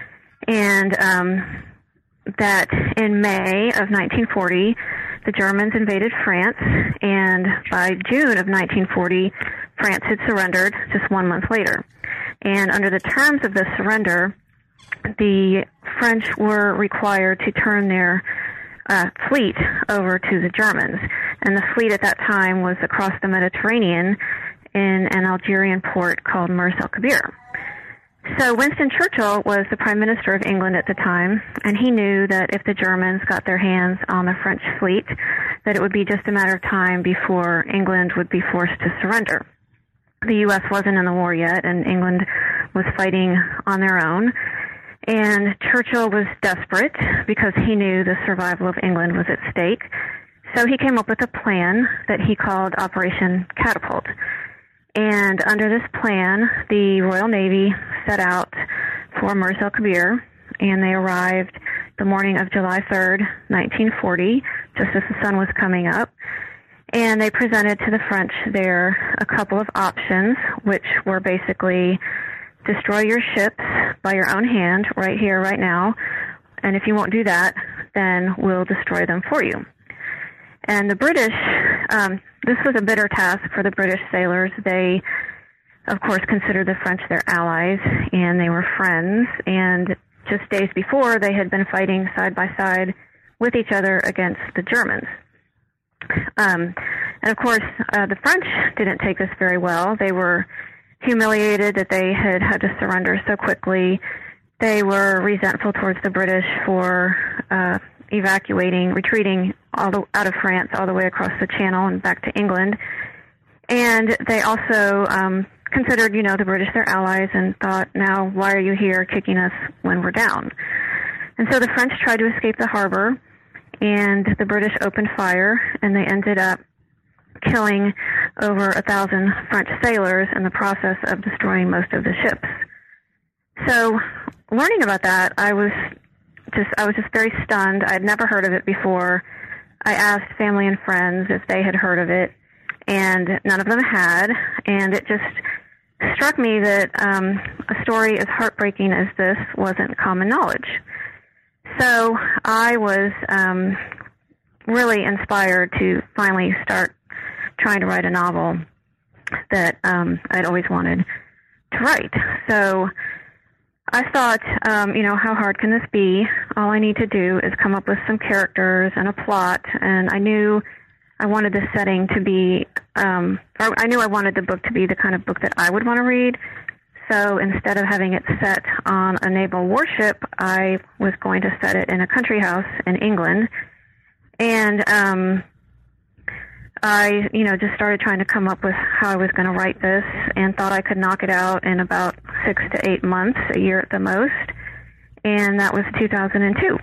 and um, that in May of nineteen forty, the Germans invaded France, and by June of nineteen forty, France had surrendered just one month later. And under the terms of the surrender, the French were required to turn their uh, fleet over to the Germans. And the fleet at that time was across the Mediterranean in an Algerian port called Mers el-Kabir. So Winston Churchill was the Prime Minister of England at the time, and he knew that if the Germans got their hands on the French fleet, that it would be just a matter of time before England would be forced to surrender. The U S wasn't in the war yet, and England was fighting on their own. And Churchill was desperate because he knew the survival of England was at stake. So he came up with a plan that he called Operation Catapult. And under this plan, the Royal Navy set out for Mers el-Kabir, and they arrived the morning of July third, nineteen forty, just as the sun was coming up. And they presented to the French there a couple of options, which were basically destroy your ships by your own hand right here, right now, and if you won't do that, then we'll destroy them for you. And the British, um, this was a bitter task for the British sailors. They, of course, considered the French their allies, and they were friends. And just days before, they had been fighting side by side with each other against the Germans. Um, and, of course, uh, the French didn't take this very well. They were humiliated that they had had to surrender so quickly. They were resentful towards the British for uh, evacuating, retreating all the, out of France all the way across the Channel and back to England. And they also um, considered, you know, the British their allies and thought, now why are you here kicking us when we're down? And so the French tried to escape the harbor, and the British opened fire, and they ended up killing over a thousand French sailors in the process of destroying most of the ships. So learning about that, I was just I was just very stunned. I had never heard of it before. I asked family and friends if they had heard of it, and none of them had. And it just struck me that um, a story as heartbreaking as this wasn't common knowledge. So I was um, really inspired to finally start trying to write a novel that um, I'd always wanted to write. So I thought, um, you know, how hard can this be? All I need to do is come up with some characters and a plot, and I knew I wanted the setting to be, um, or I knew I wanted the book to be the kind of book that I would want to read. So instead of having it set on a naval warship, I was going to set it in a country house in England. And um, I, you know, just started trying to come up with how I was going to write this and thought I could knock it out in about six to eight months, a year at the most. And that was two thousand two.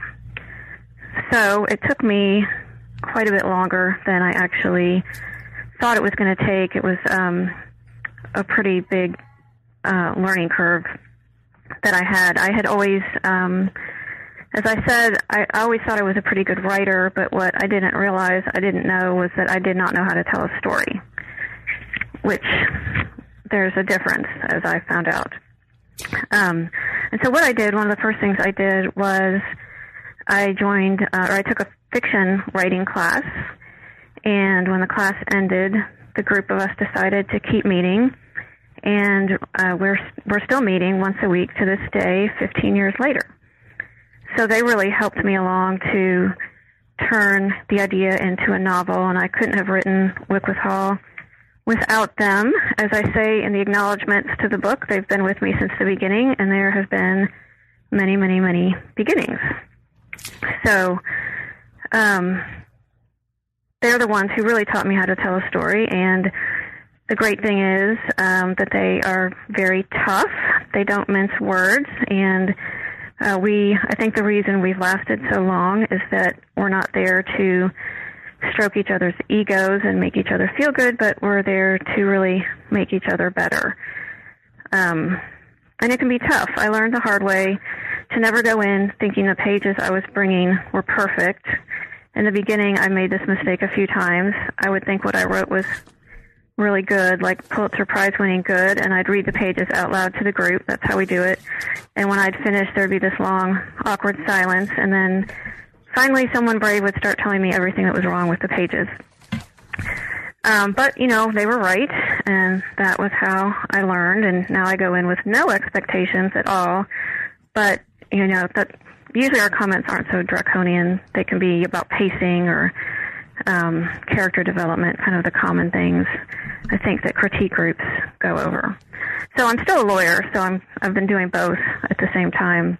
So it took me quite a bit longer than I actually thought it was going to take. It was um, a pretty big uh, learning curve that I had. I had always, um, as I said, I, I always thought I was a pretty good writer, but what I didn't realize, I didn't know, was that I did not know how to tell a story, which there's a difference, as I found out. Um, and so what I did, one of the first things I did was I joined, uh, or I took a fiction writing class, and when the class ended, the group of us decided to keep meeting, and uh, we're we're still meeting once a week to this day, fifteen years later. So they really helped me along to turn the idea into a novel, and I couldn't have written Wycliffe Hall without them. As I say in the acknowledgments to the book, they've been with me since the beginning, and there have been many, many, many beginnings. So um, they're the ones who really taught me how to tell a story, and the great thing is um, that they are very tough. They don't mince words, and uh, we, I think the reason we've lasted so long is that we're not there to stroke each other's egos and make each other feel good, but we're there to really make each other better. Um, and it can be tough. I learned the hard way to never go in thinking the pages I was bringing were perfect. In the beginning, I made this mistake a few times. I would think what I wrote was really good, like Pulitzer Prize winning good, and I'd read the pages out loud to the group. That's how we do it. And when I'd finish, there'd be this long, awkward silence, and then finally someone brave would start telling me everything that was wrong with the pages. Um, but, you know, they were right, and that was how I learned, and now I go in with no expectations at all. But, you know, that usually our comments aren't so draconian. They can be about pacing or um, character development, kind of the common things I think that critique groups go over. So I'm still a lawyer, so I'm, I've been doing both at the same time.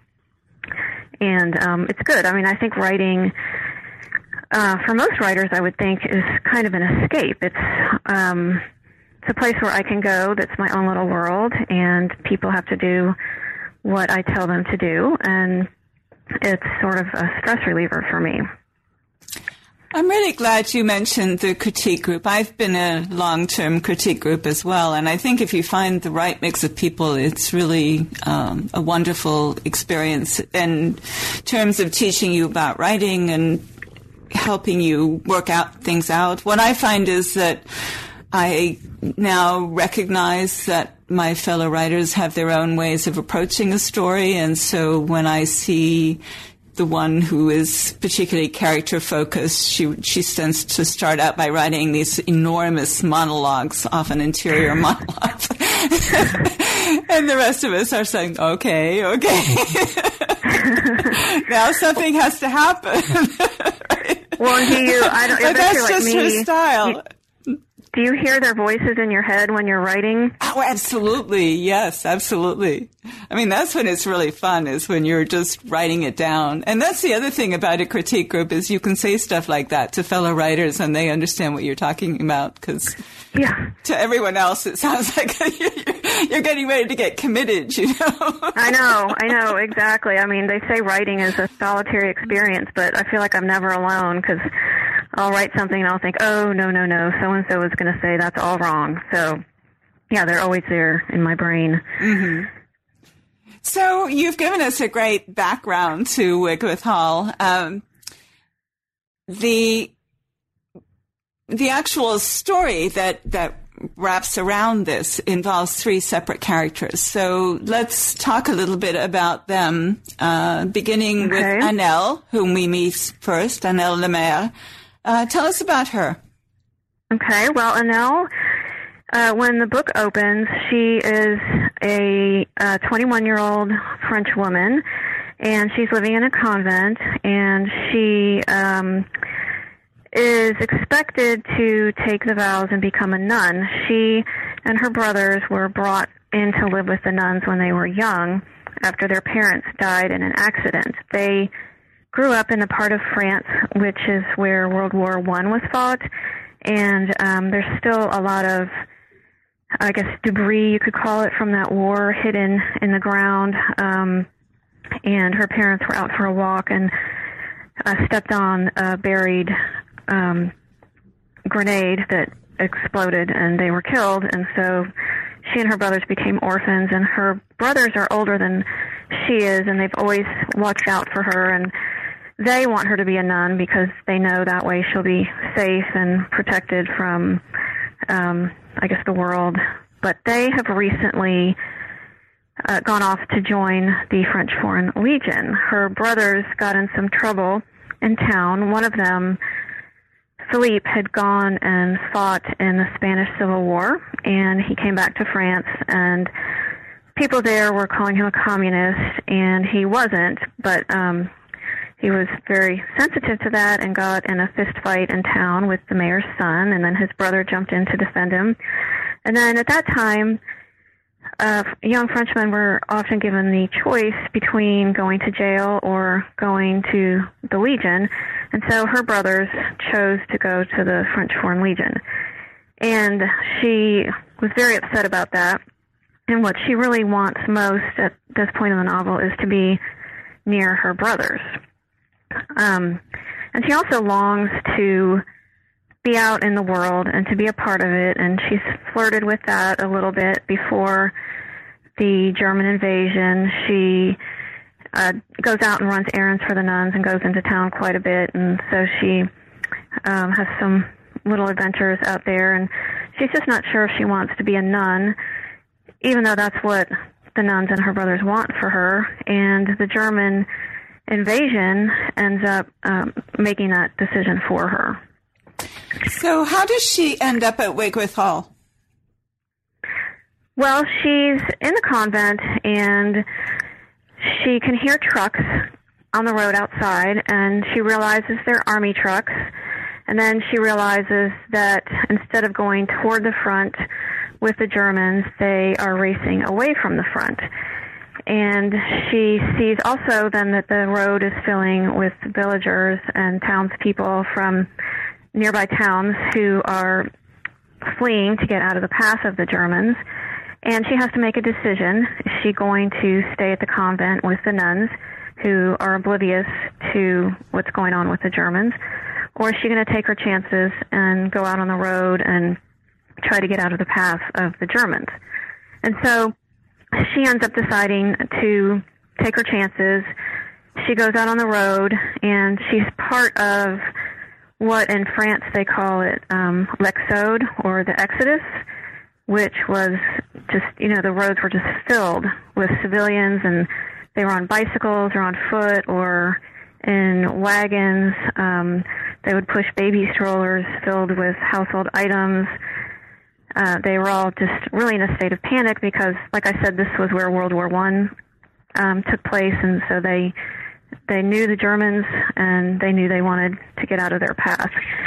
And um, it's good. I mean, I think writing, uh, for most writers, I would think, is kind of an escape. It's um, it's a place where I can go that's my own little world, and people have to do what I tell them to do, and it's sort of a stress reliever for me. I'm really glad you mentioned the critique group. I've been a long-term critique group as well, and I think if you find the right mix of people, it's really um, a wonderful experience in terms of teaching you about writing and helping you work out things out. What I find is that I now recognize that my fellow writers have their own ways of approaching a story, and so when I see the one who is particularly character-focused, she she tends to start out by writing these enormous monologues, often interior monologues. And the rest of us are saying, okay, okay. Now something has to happen. Well, do you, I don't, but that's like just me, her style. You, Do you hear their voices in your head when you're writing? Oh, absolutely. Yes, absolutely. I mean, that's when it's really fun, is when you're just writing it down. And that's the other thing about a critique group, is you can say stuff like that to fellow writers and they understand what you're talking about, because yeah. to everyone else it sounds like you're getting ready to get committed, you know? I know, I know, exactly. I mean, they say writing is a solitary experience, but I feel like I'm never alone, because I'll write something and I'll think, oh, no, no, no, so-and-so is going to say that's all wrong. So, yeah, they're always there in my brain. Mm-hmm. So you've given us a great background to Wigwith Hall. Um, the the actual story that, that wraps around this involves three separate characters. So let's talk a little bit about them, uh, beginning okay. with Annelle, whom we meet first, Annelle Lemaire. Uh, tell us about her. Okay, well, Annelle, uh, when the book opens, she is a twenty-one-year-old French woman, and she's living in a convent, and she um, is expected to take the vows and become a nun. She and her brothers were brought in to live with the nuns when they were young, after their parents died in an accident. They grew up in a part of France, which is where World War One was fought, and um, there's still a lot of, I guess, debris, you could call it, from that war hidden in the ground. Um, and her parents were out for a walk and uh, stepped on a buried um, grenade that exploded, and they were killed. And so she and her brothers became orphans, and her brothers are older than she is, and they've always watched out for her, and they want her to be a nun because they know that way she'll be safe and protected from, um, I guess, the world. But they have recently uh, gone off to join the French Foreign Legion. Her brothers got in some trouble in town. One of them, Philippe, had gone and fought in the Spanish Civil War, and he came back to France, and people there were calling him a communist, and he wasn't, but um, he was very sensitive to that and got in a fist fight in town with the mayor's son, and then his brother jumped in to defend him. And then at that time, uh, young Frenchmen were often given the choice between going to jail or going to the Legion, and so her brothers chose to go to the French Foreign Legion. And she was very upset about that, and what she really wants most at this point in the novel is to be near her brothers. Um, and she also longs to be out in the world and to be a part of it, and she's flirted with that a little bit before the German invasion. She uh, goes out and runs errands for the nuns and goes into town quite a bit, and so she um, has some little adventures out there, and she's just not sure if she wants to be a nun, even though that's what the nuns and her brothers want for her. And the German invasion ends up um, making that decision for her. So how does she end up at Wigwith Hall? Well, she's in the convent, and she can hear trucks on the road outside, and she realizes they're army trucks. And then she realizes that instead of going toward the front with the Germans, they are racing away from the front. And she sees also then that the road is filling with villagers and townspeople from nearby towns who are fleeing to get out of the path of the Germans. And she has to make a decision. Is she going to stay at the convent with the nuns who are oblivious to what's going on with the Germans? Or is she going to take her chances and go out on the road and try to get out of the path of the Germans? And so she ends up deciding to take her chances. She goes out on the road, and she's part of what in France they call it um, l'Exode, or the Exodus, which was just, you know, the roads were just filled with civilians, and they were on bicycles or on foot or in wagons. Um, they would push baby strollers filled with household items. Uh, they were all just really in a state of panic because, like I said, this was where World War One um, took place, and so they they knew the Germans, and they knew they wanted to get out of their path.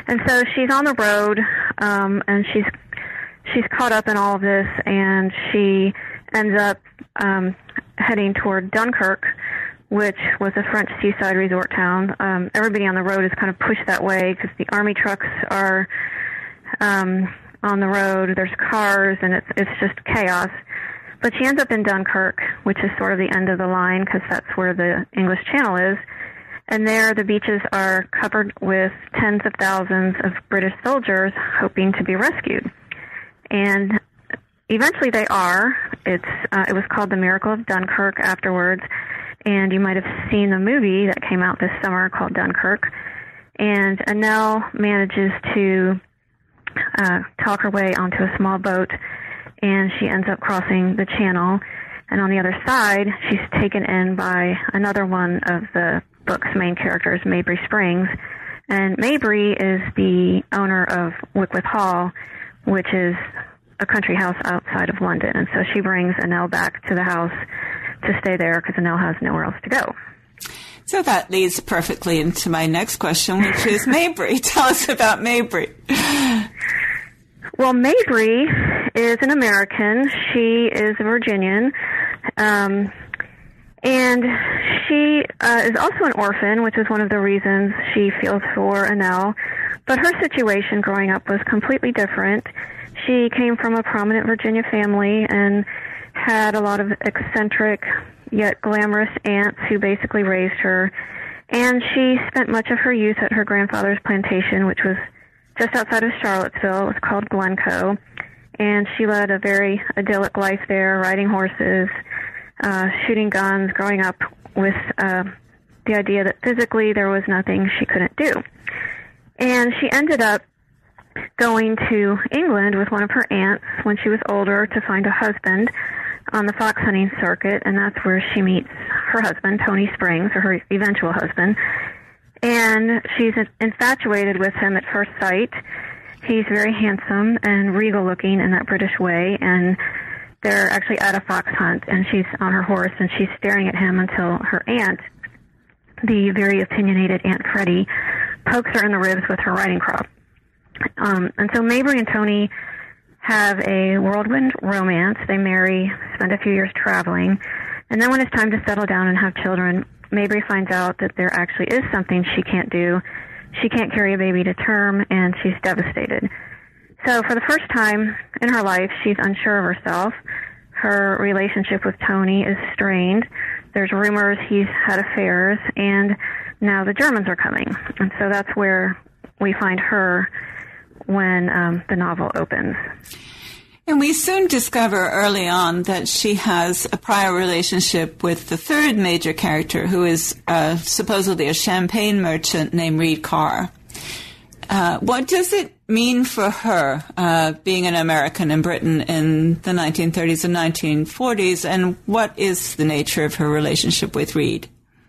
And so she's on the road, um, and she's she's caught up in all of this, and she ends up um, heading toward Dunkirk, which was a French seaside resort town. Um, everybody on the road is kind of pushed that way because the army trucks are um, on the road. There's cars, and it's it's just chaos. But she ends up in Dunkirk, which is sort of the end of the line because that's where the English Channel is. And there the beaches are covered with tens of thousands of British soldiers hoping to be rescued. And eventually they are. It's uh, it was called The Miracle of Dunkirk afterwards. And you might have seen the movie that came out this summer called Dunkirk. And Annelle manages to uh, talk her way onto a small boat, and she ends up crossing the channel. And on the other side, she's taken in by another one of the book's main characters, Mabry Springs. And Mabry is the owner of Wickworth Hall, which is a country house outside of London. And so she brings Annelle back to the house to stay there because Annelle has nowhere else to go. So that leads perfectly into my next question, which is Mabry. Tell us about Mabry. Well, Mabry is an American. She is a Virginian. Um, and she uh, is also an orphan, which is one of the reasons she feels for Annelle. But her situation growing up was completely different. She came from a prominent Virginia family and had a lot of eccentric yet glamorous aunts who basically raised her. And she spent much of her youth at her grandfather's plantation, which was just outside of Charlottesville. It was called Glencoe. And she led a very idyllic life there, riding horses, uh, shooting guns, growing up with uh, the idea that physically there was nothing she couldn't do. And she ended up going to England with one of her aunts when she was older to find a husband on the fox hunting circuit, and that's where she meets her husband, Tony Springs, or her eventual husband. And she's infatuated with him at first sight. He's very handsome and regal-looking in that British way, and they're actually at a fox hunt, and she's on her horse, and she's staring at him until her aunt, the very opinionated Aunt Freddie, pokes her in the ribs with her riding crop. Um, and so Mabry and Tony have a whirlwind romance. They marry, spend a few years traveling, and then when it's time to settle down and have children, Mabry finds out that there actually is something she can't do. She can't carry a baby to term, and she's devastated. So for the first time in her life, she's unsure of herself. Her relationship with Tony is strained. There's rumors he's had affairs, and now the Germans are coming. And so that's where we find her when um, the novel opens. And we soon discover early on that she has a prior relationship with the third major character, who is uh, supposedly a champagne merchant named Reed Carr. Uh, what does it mean for her, uh, being an American in Britain in the nineteen thirties and nineteen forties, and what is the nature of her relationship with Reed?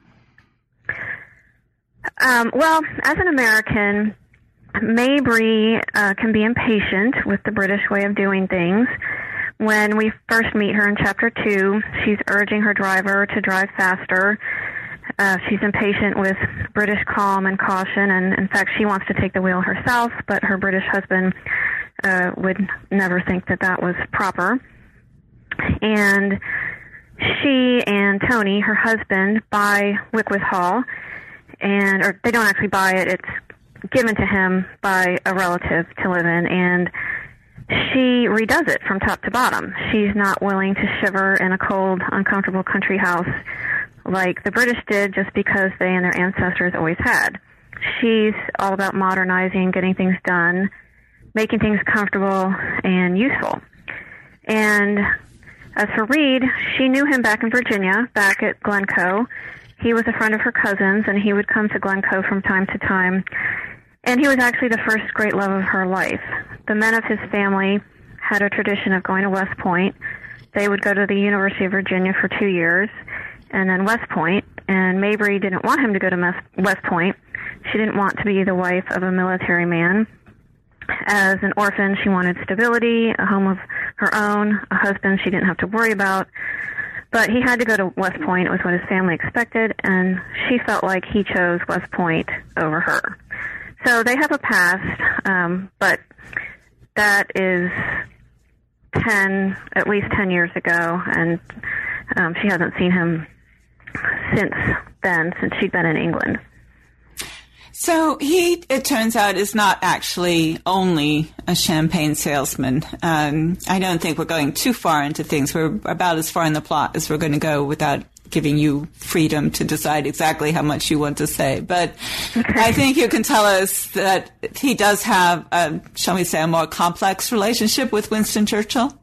Um, well, as an American, Mabry uh, can be impatient with the British way of doing things. When we first meet her in chapter two, she's urging her driver to drive faster. Uh, she's impatient with British calm and caution, and in fact, she wants to take the wheel herself, but her British husband uh, would never think that that was proper. And she and Tony, her husband, buy Wickworth Hall, and or they don't actually buy it, it's given to him by a relative to live in, and she redoes it from top to bottom. She's not willing to shiver in a cold, uncomfortable country house like the British did just because they and their ancestors always had. She's all about modernizing, getting things done, making things comfortable and useful. And as for Reed, she knew him back in Virginia, back at Glencoe. He was a friend of her cousin's, and he would come to Glencoe from time to time. And he was actually the first great love of her life. The men of his family had a tradition of going to West Point. They would go to the University of Virginia for two years, and then West Point. And Mabry didn't want him to go to West Point. She didn't want to be the wife of a military man. As an orphan, she wanted stability, a home of her own, a husband she didn't have to worry about. But he had to go to West Point. It was what his family expected, and she felt like he chose West Point over her. So they have a past, um, but that is ten, at least ten years ago, and um, she hasn't seen him since then, since she'd been in England. So he, it turns out, is not actually only a champagne salesman. Um, I don't think we're going too far into things. We're about as far in the plot as we're going to go without giving you freedom to decide exactly how much you want to say. But okay. I think you can tell us that he does have, a, shall we say, a more complex relationship with Winston Churchill.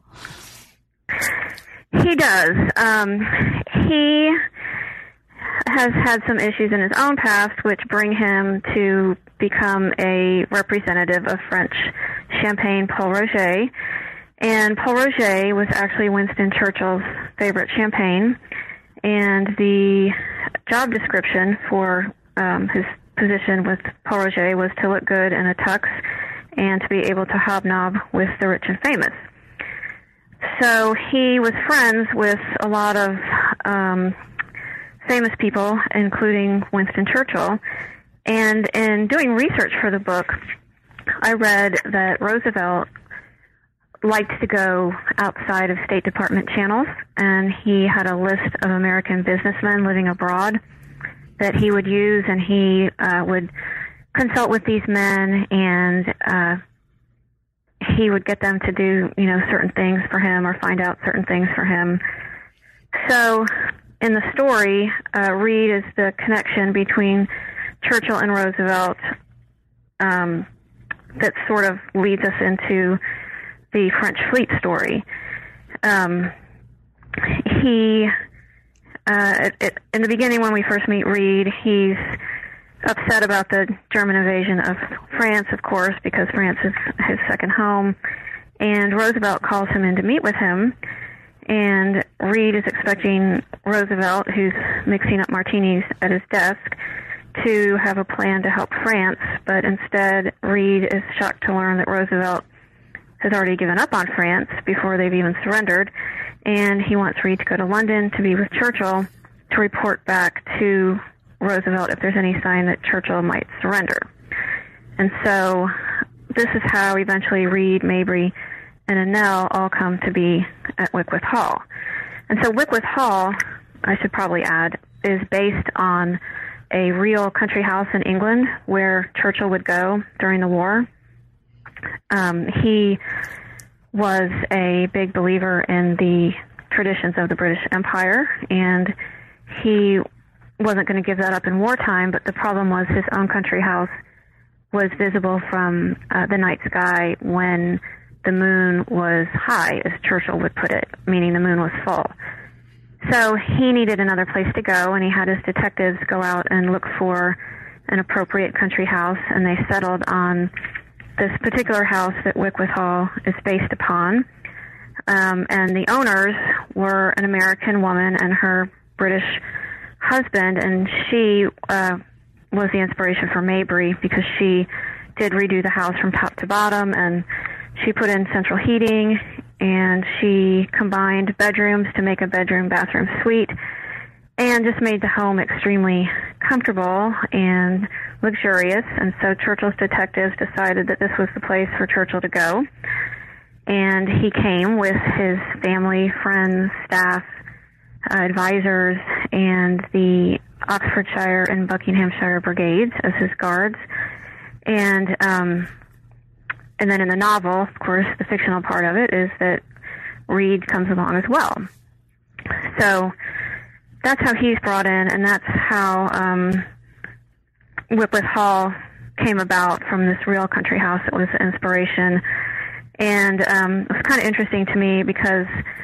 He does. Um, he has had some issues in his own past which bring him to become a representative of French champagne Pol Roger. And Pol Roger was actually Winston Churchill's favorite champagne. And the job description for um, his position with Pol Roger was to look good in a tux and to be able to hobnob with the rich and famous. So he was friends with a lot of um, famous people, including Winston Churchill. And in doing research for the book, I read that Roosevelt liked to go outside of State Department channels, and he had a list of American businessmen living abroad that he would use, and he uh, would consult with these men, and uh, he would get them to do, you know, certain things for him or find out certain things for him. So in the story, uh, Reed is the connection between Churchill and Roosevelt um, that sort of leads us into the French fleet story. Um, he, uh, it, it, in the beginning when we first meet Reed, he's upset about the German invasion of France, of course, because France is his second home. And Roosevelt calls him in to meet with him. And Reed is expecting Roosevelt, who's mixing up martinis at his desk, to have a plan to help France. But instead, Reed is shocked to learn that Roosevelt has already given up on France before they've even surrendered. And he wants Reed to go to London to be with Churchill to report back to Roosevelt if there's any sign that Churchill might surrender. And so this is how eventually Reed, Mabry, and Annell all come to be at Wickworth Hall. And so Wickworth Hall, I should probably add, is based on a real country house in England where Churchill would go during the war. Um, he was a big believer in the traditions of the British Empire, and he wasn't going to give that up in wartime, but the problem was his own country house was visible from uh, the night sky when the moon was high, as Churchill would put it, meaning the moon was full. So he needed another place to go, and he had his detectives go out and look for an appropriate country house, and they settled on this particular house that Wickworth Hall is based upon. Um, and the owners were an American woman and her British husband, and she uh, was the inspiration for Mabry because she did redo the house from top to bottom, and she put in central heating, and she combined bedrooms to make a bedroom-bathroom suite, and just made the home extremely comfortable and luxurious. And so Churchill's detectives decided that this was the place for Churchill to go. And he came with his family, friends, staff, uh, advisors, and the Oxfordshire and Buckinghamshire brigades as his guards. And um, and then in the novel, of course, the fictional part of it is that Reed comes along as well. So that's how he's brought in, and that's how um, Wickworth Hall came about from this real country house that was the inspiration. And um, it was kind of interesting to me because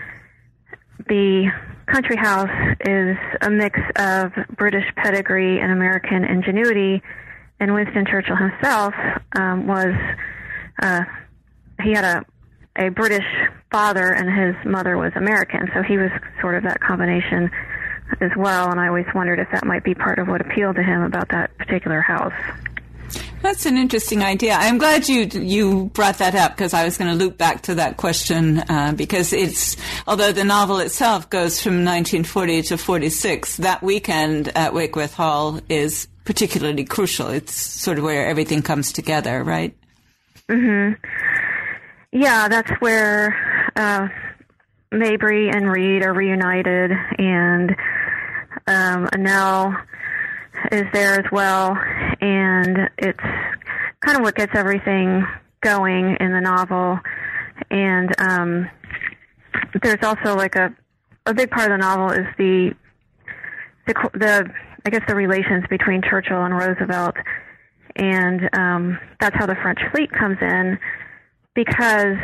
the country house is a mix of British pedigree and American ingenuity, and Winston Churchill himself um, was, uh, he had a, a British father and his mother was American, so he was sort of that combination as well, and I always wondered if that might be part of what appealed to him about that particular house. That's an interesting idea. I'm glad you you brought that up because I was going to loop back to that question uh, because it's, although the novel itself goes from nineteen forty to forty-six, that weekend at Wickworth Hall is particularly crucial. It's sort of where everything comes together, right? Mm-hmm. Yeah, that's where uh, Mabry and Reed are reunited, and um, Annell is there as well, and it's kind of what gets everything going in the novel. And um, there's also like a a big part of the novel is the the the I guess the relations between Churchill and Roosevelt, and um, that's how the French fleet comes in, because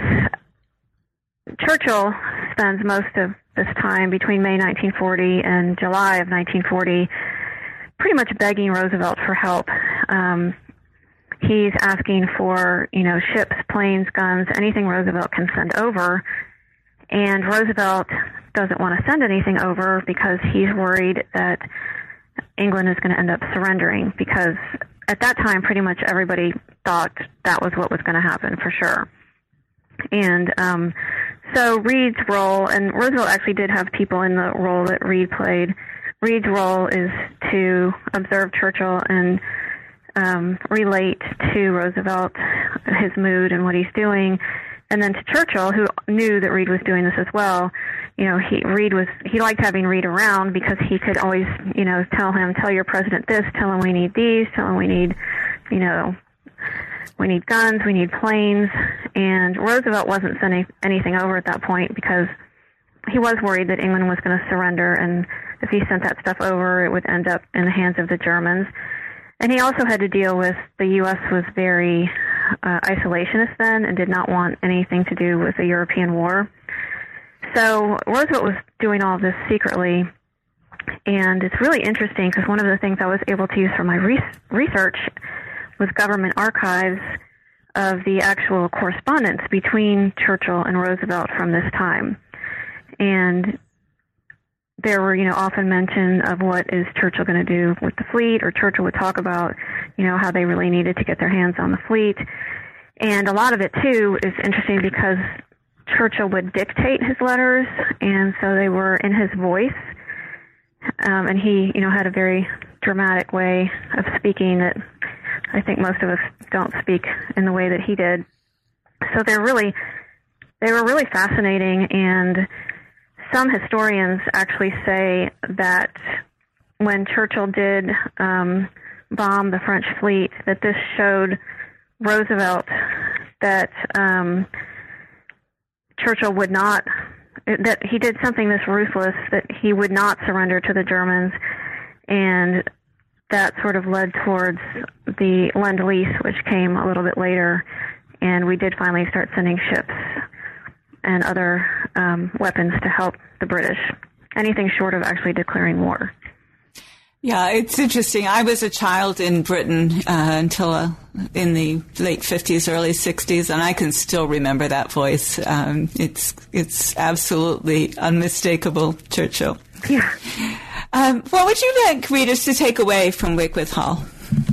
Churchill spends most of this time between May nineteen forty and July of nineteen forty pretty much begging Roosevelt for help. Um, he's asking for, you know, ships, planes, guns, anything Roosevelt can send over, and Roosevelt doesn't want to send anything over because he's worried that England is going to end up surrendering, because at that time pretty much everybody thought that was what was going to happen for sure. And um, so Reed's role, and Roosevelt actually did have people in the role that Reed played. Reed's role is to observe Churchill and um, relate to Roosevelt, his mood and what he's doing. And then to Churchill, who knew that Reed was doing this as well, you know, he Reed was he liked having Reed around because he could always, you know, tell him, tell your president this, tell him we need these, tell him we need, you know, we need guns, we need planes. And Roosevelt wasn't sending anything over at that point because he was worried that England was going to surrender, and if he sent that stuff over, it would end up in the hands of the Germans. And he also had to deal with the U S was very uh, isolationist then and did not want anything to do with the European war. So Roosevelt was doing all of this secretly, and it's really interesting because one of the things I was able to use for my re- research was government archives of the actual correspondence between Churchill and Roosevelt from this time. And there were, you know, often mention of what is Churchill going to do with the fleet, or Churchill would talk about, you know, how they really needed to get their hands on the fleet. And a lot of it, too, is interesting because Churchill would dictate his letters, and so they were in his voice. Um, and he, you know, had a very dramatic way of speaking that I think most of us don't speak in the way that he did. So they're really, they were really fascinating, and some historians actually say that when Churchill did um, bomb the French fleet, that this showed Roosevelt that um, Churchill would not, that he did something this ruthless, that he would not surrender to the Germans, and that sort of led towards the Lend-Lease, which came a little bit later, and we did finally start sending ships and other um, weapons to help the British, anything short of actually declaring war. Yeah, it's interesting. I was a child in Britain uh, until uh, in the late fifties, early sixties, and I can still remember that voice. Um, it's it's absolutely unmistakable, Churchill. Yeah. Um, what would you like readers to take away from Wickworth Hall?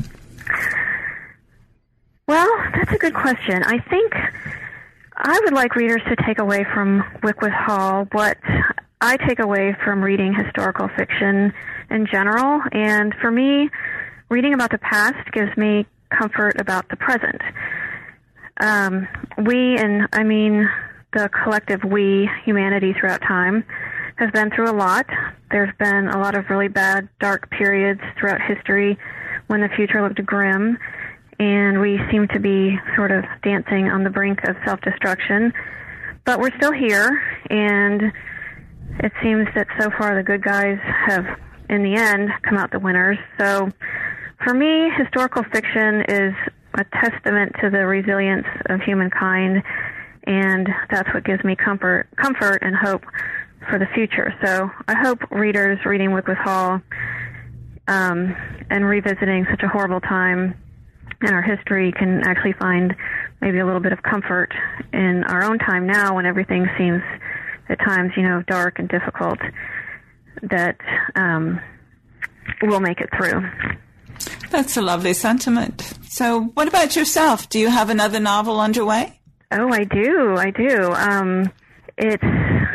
Well, that's a good question. I think I would like readers to take away from Wickworth Hall what I take away from reading historical fiction in general. And for me, reading about the past gives me comfort about the present. Um, we, and I mean the collective we, humanity throughout time, has been through a lot. There's been a lot of really bad, dark periods throughout history when the future looked grim, and we seem to be sort of dancing on the brink of self-destruction. But we're still here, and it seems that so far the good guys have, in the end, come out the winners. So for me, historical fiction is a testament to the resilience of humankind, and that's what gives me comfort, comfort and hope for the future. So I hope readers reading Wickworth Hall um, and revisiting such a horrible time in our history can actually find maybe a little bit of comfort in our own time now, when everything seems at times, you know, dark and difficult, that um, we'll make it through. That's a lovely sentiment. So what about yourself? Do you have another novel underway? Oh, I do. I do. Um, it's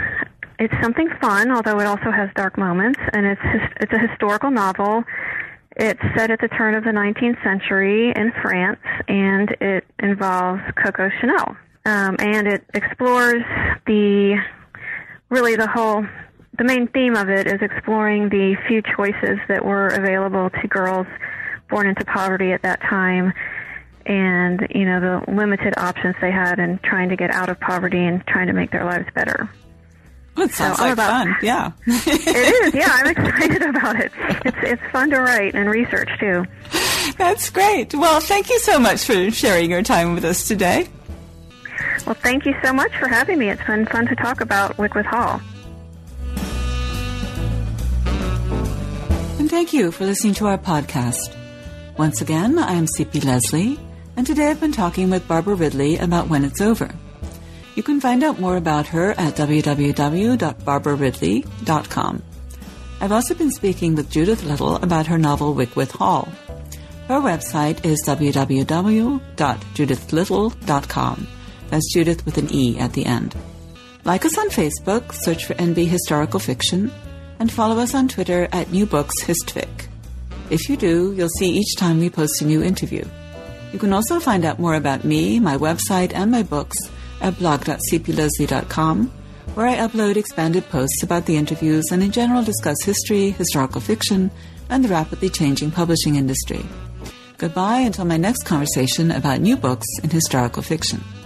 it's something fun, although it also has dark moments, and it's it's a historical novel. It's set at the turn of the nineteenth century in France, and it involves Coco Chanel. Um, and it explores the, really the whole, the main theme of it is exploring the few choices that were available to girls born into poverty at that time, and, you know, the limited options they had in trying to get out of poverty and trying to make their lives better. Well, it sounds so like about, fun, yeah. It is, yeah. I'm excited about it. It's it's fun to write and research, too. That's great. Well, thank you so much for sharing your time with us today. Well, thank you so much for having me. It's been fun to talk about Wycliffe Hall. And thank you for listening to our podcast. Once again, I am C P Leslie, and today I've been talking with Barbara Ridley about When It's Over. You can find out more about her at w w w dot barbara ridley dot com. I've also been speaking with Judith Little about her novel Wycliffe Hall. Her website is w w w dot judith little dot com. That's Judith with an E at the end. Like us on Facebook, search for N B Historical Fiction, and follow us on Twitter at New Books Histfic. If you do, you'll see each time we post a new interview. You can also find out more about me, my website, and my books at blog dot c p leslie dot com, where I upload expanded posts about the interviews and in general discuss history, historical fiction, and the rapidly changing publishing industry. Goodbye until my next conversation about new books in historical fiction.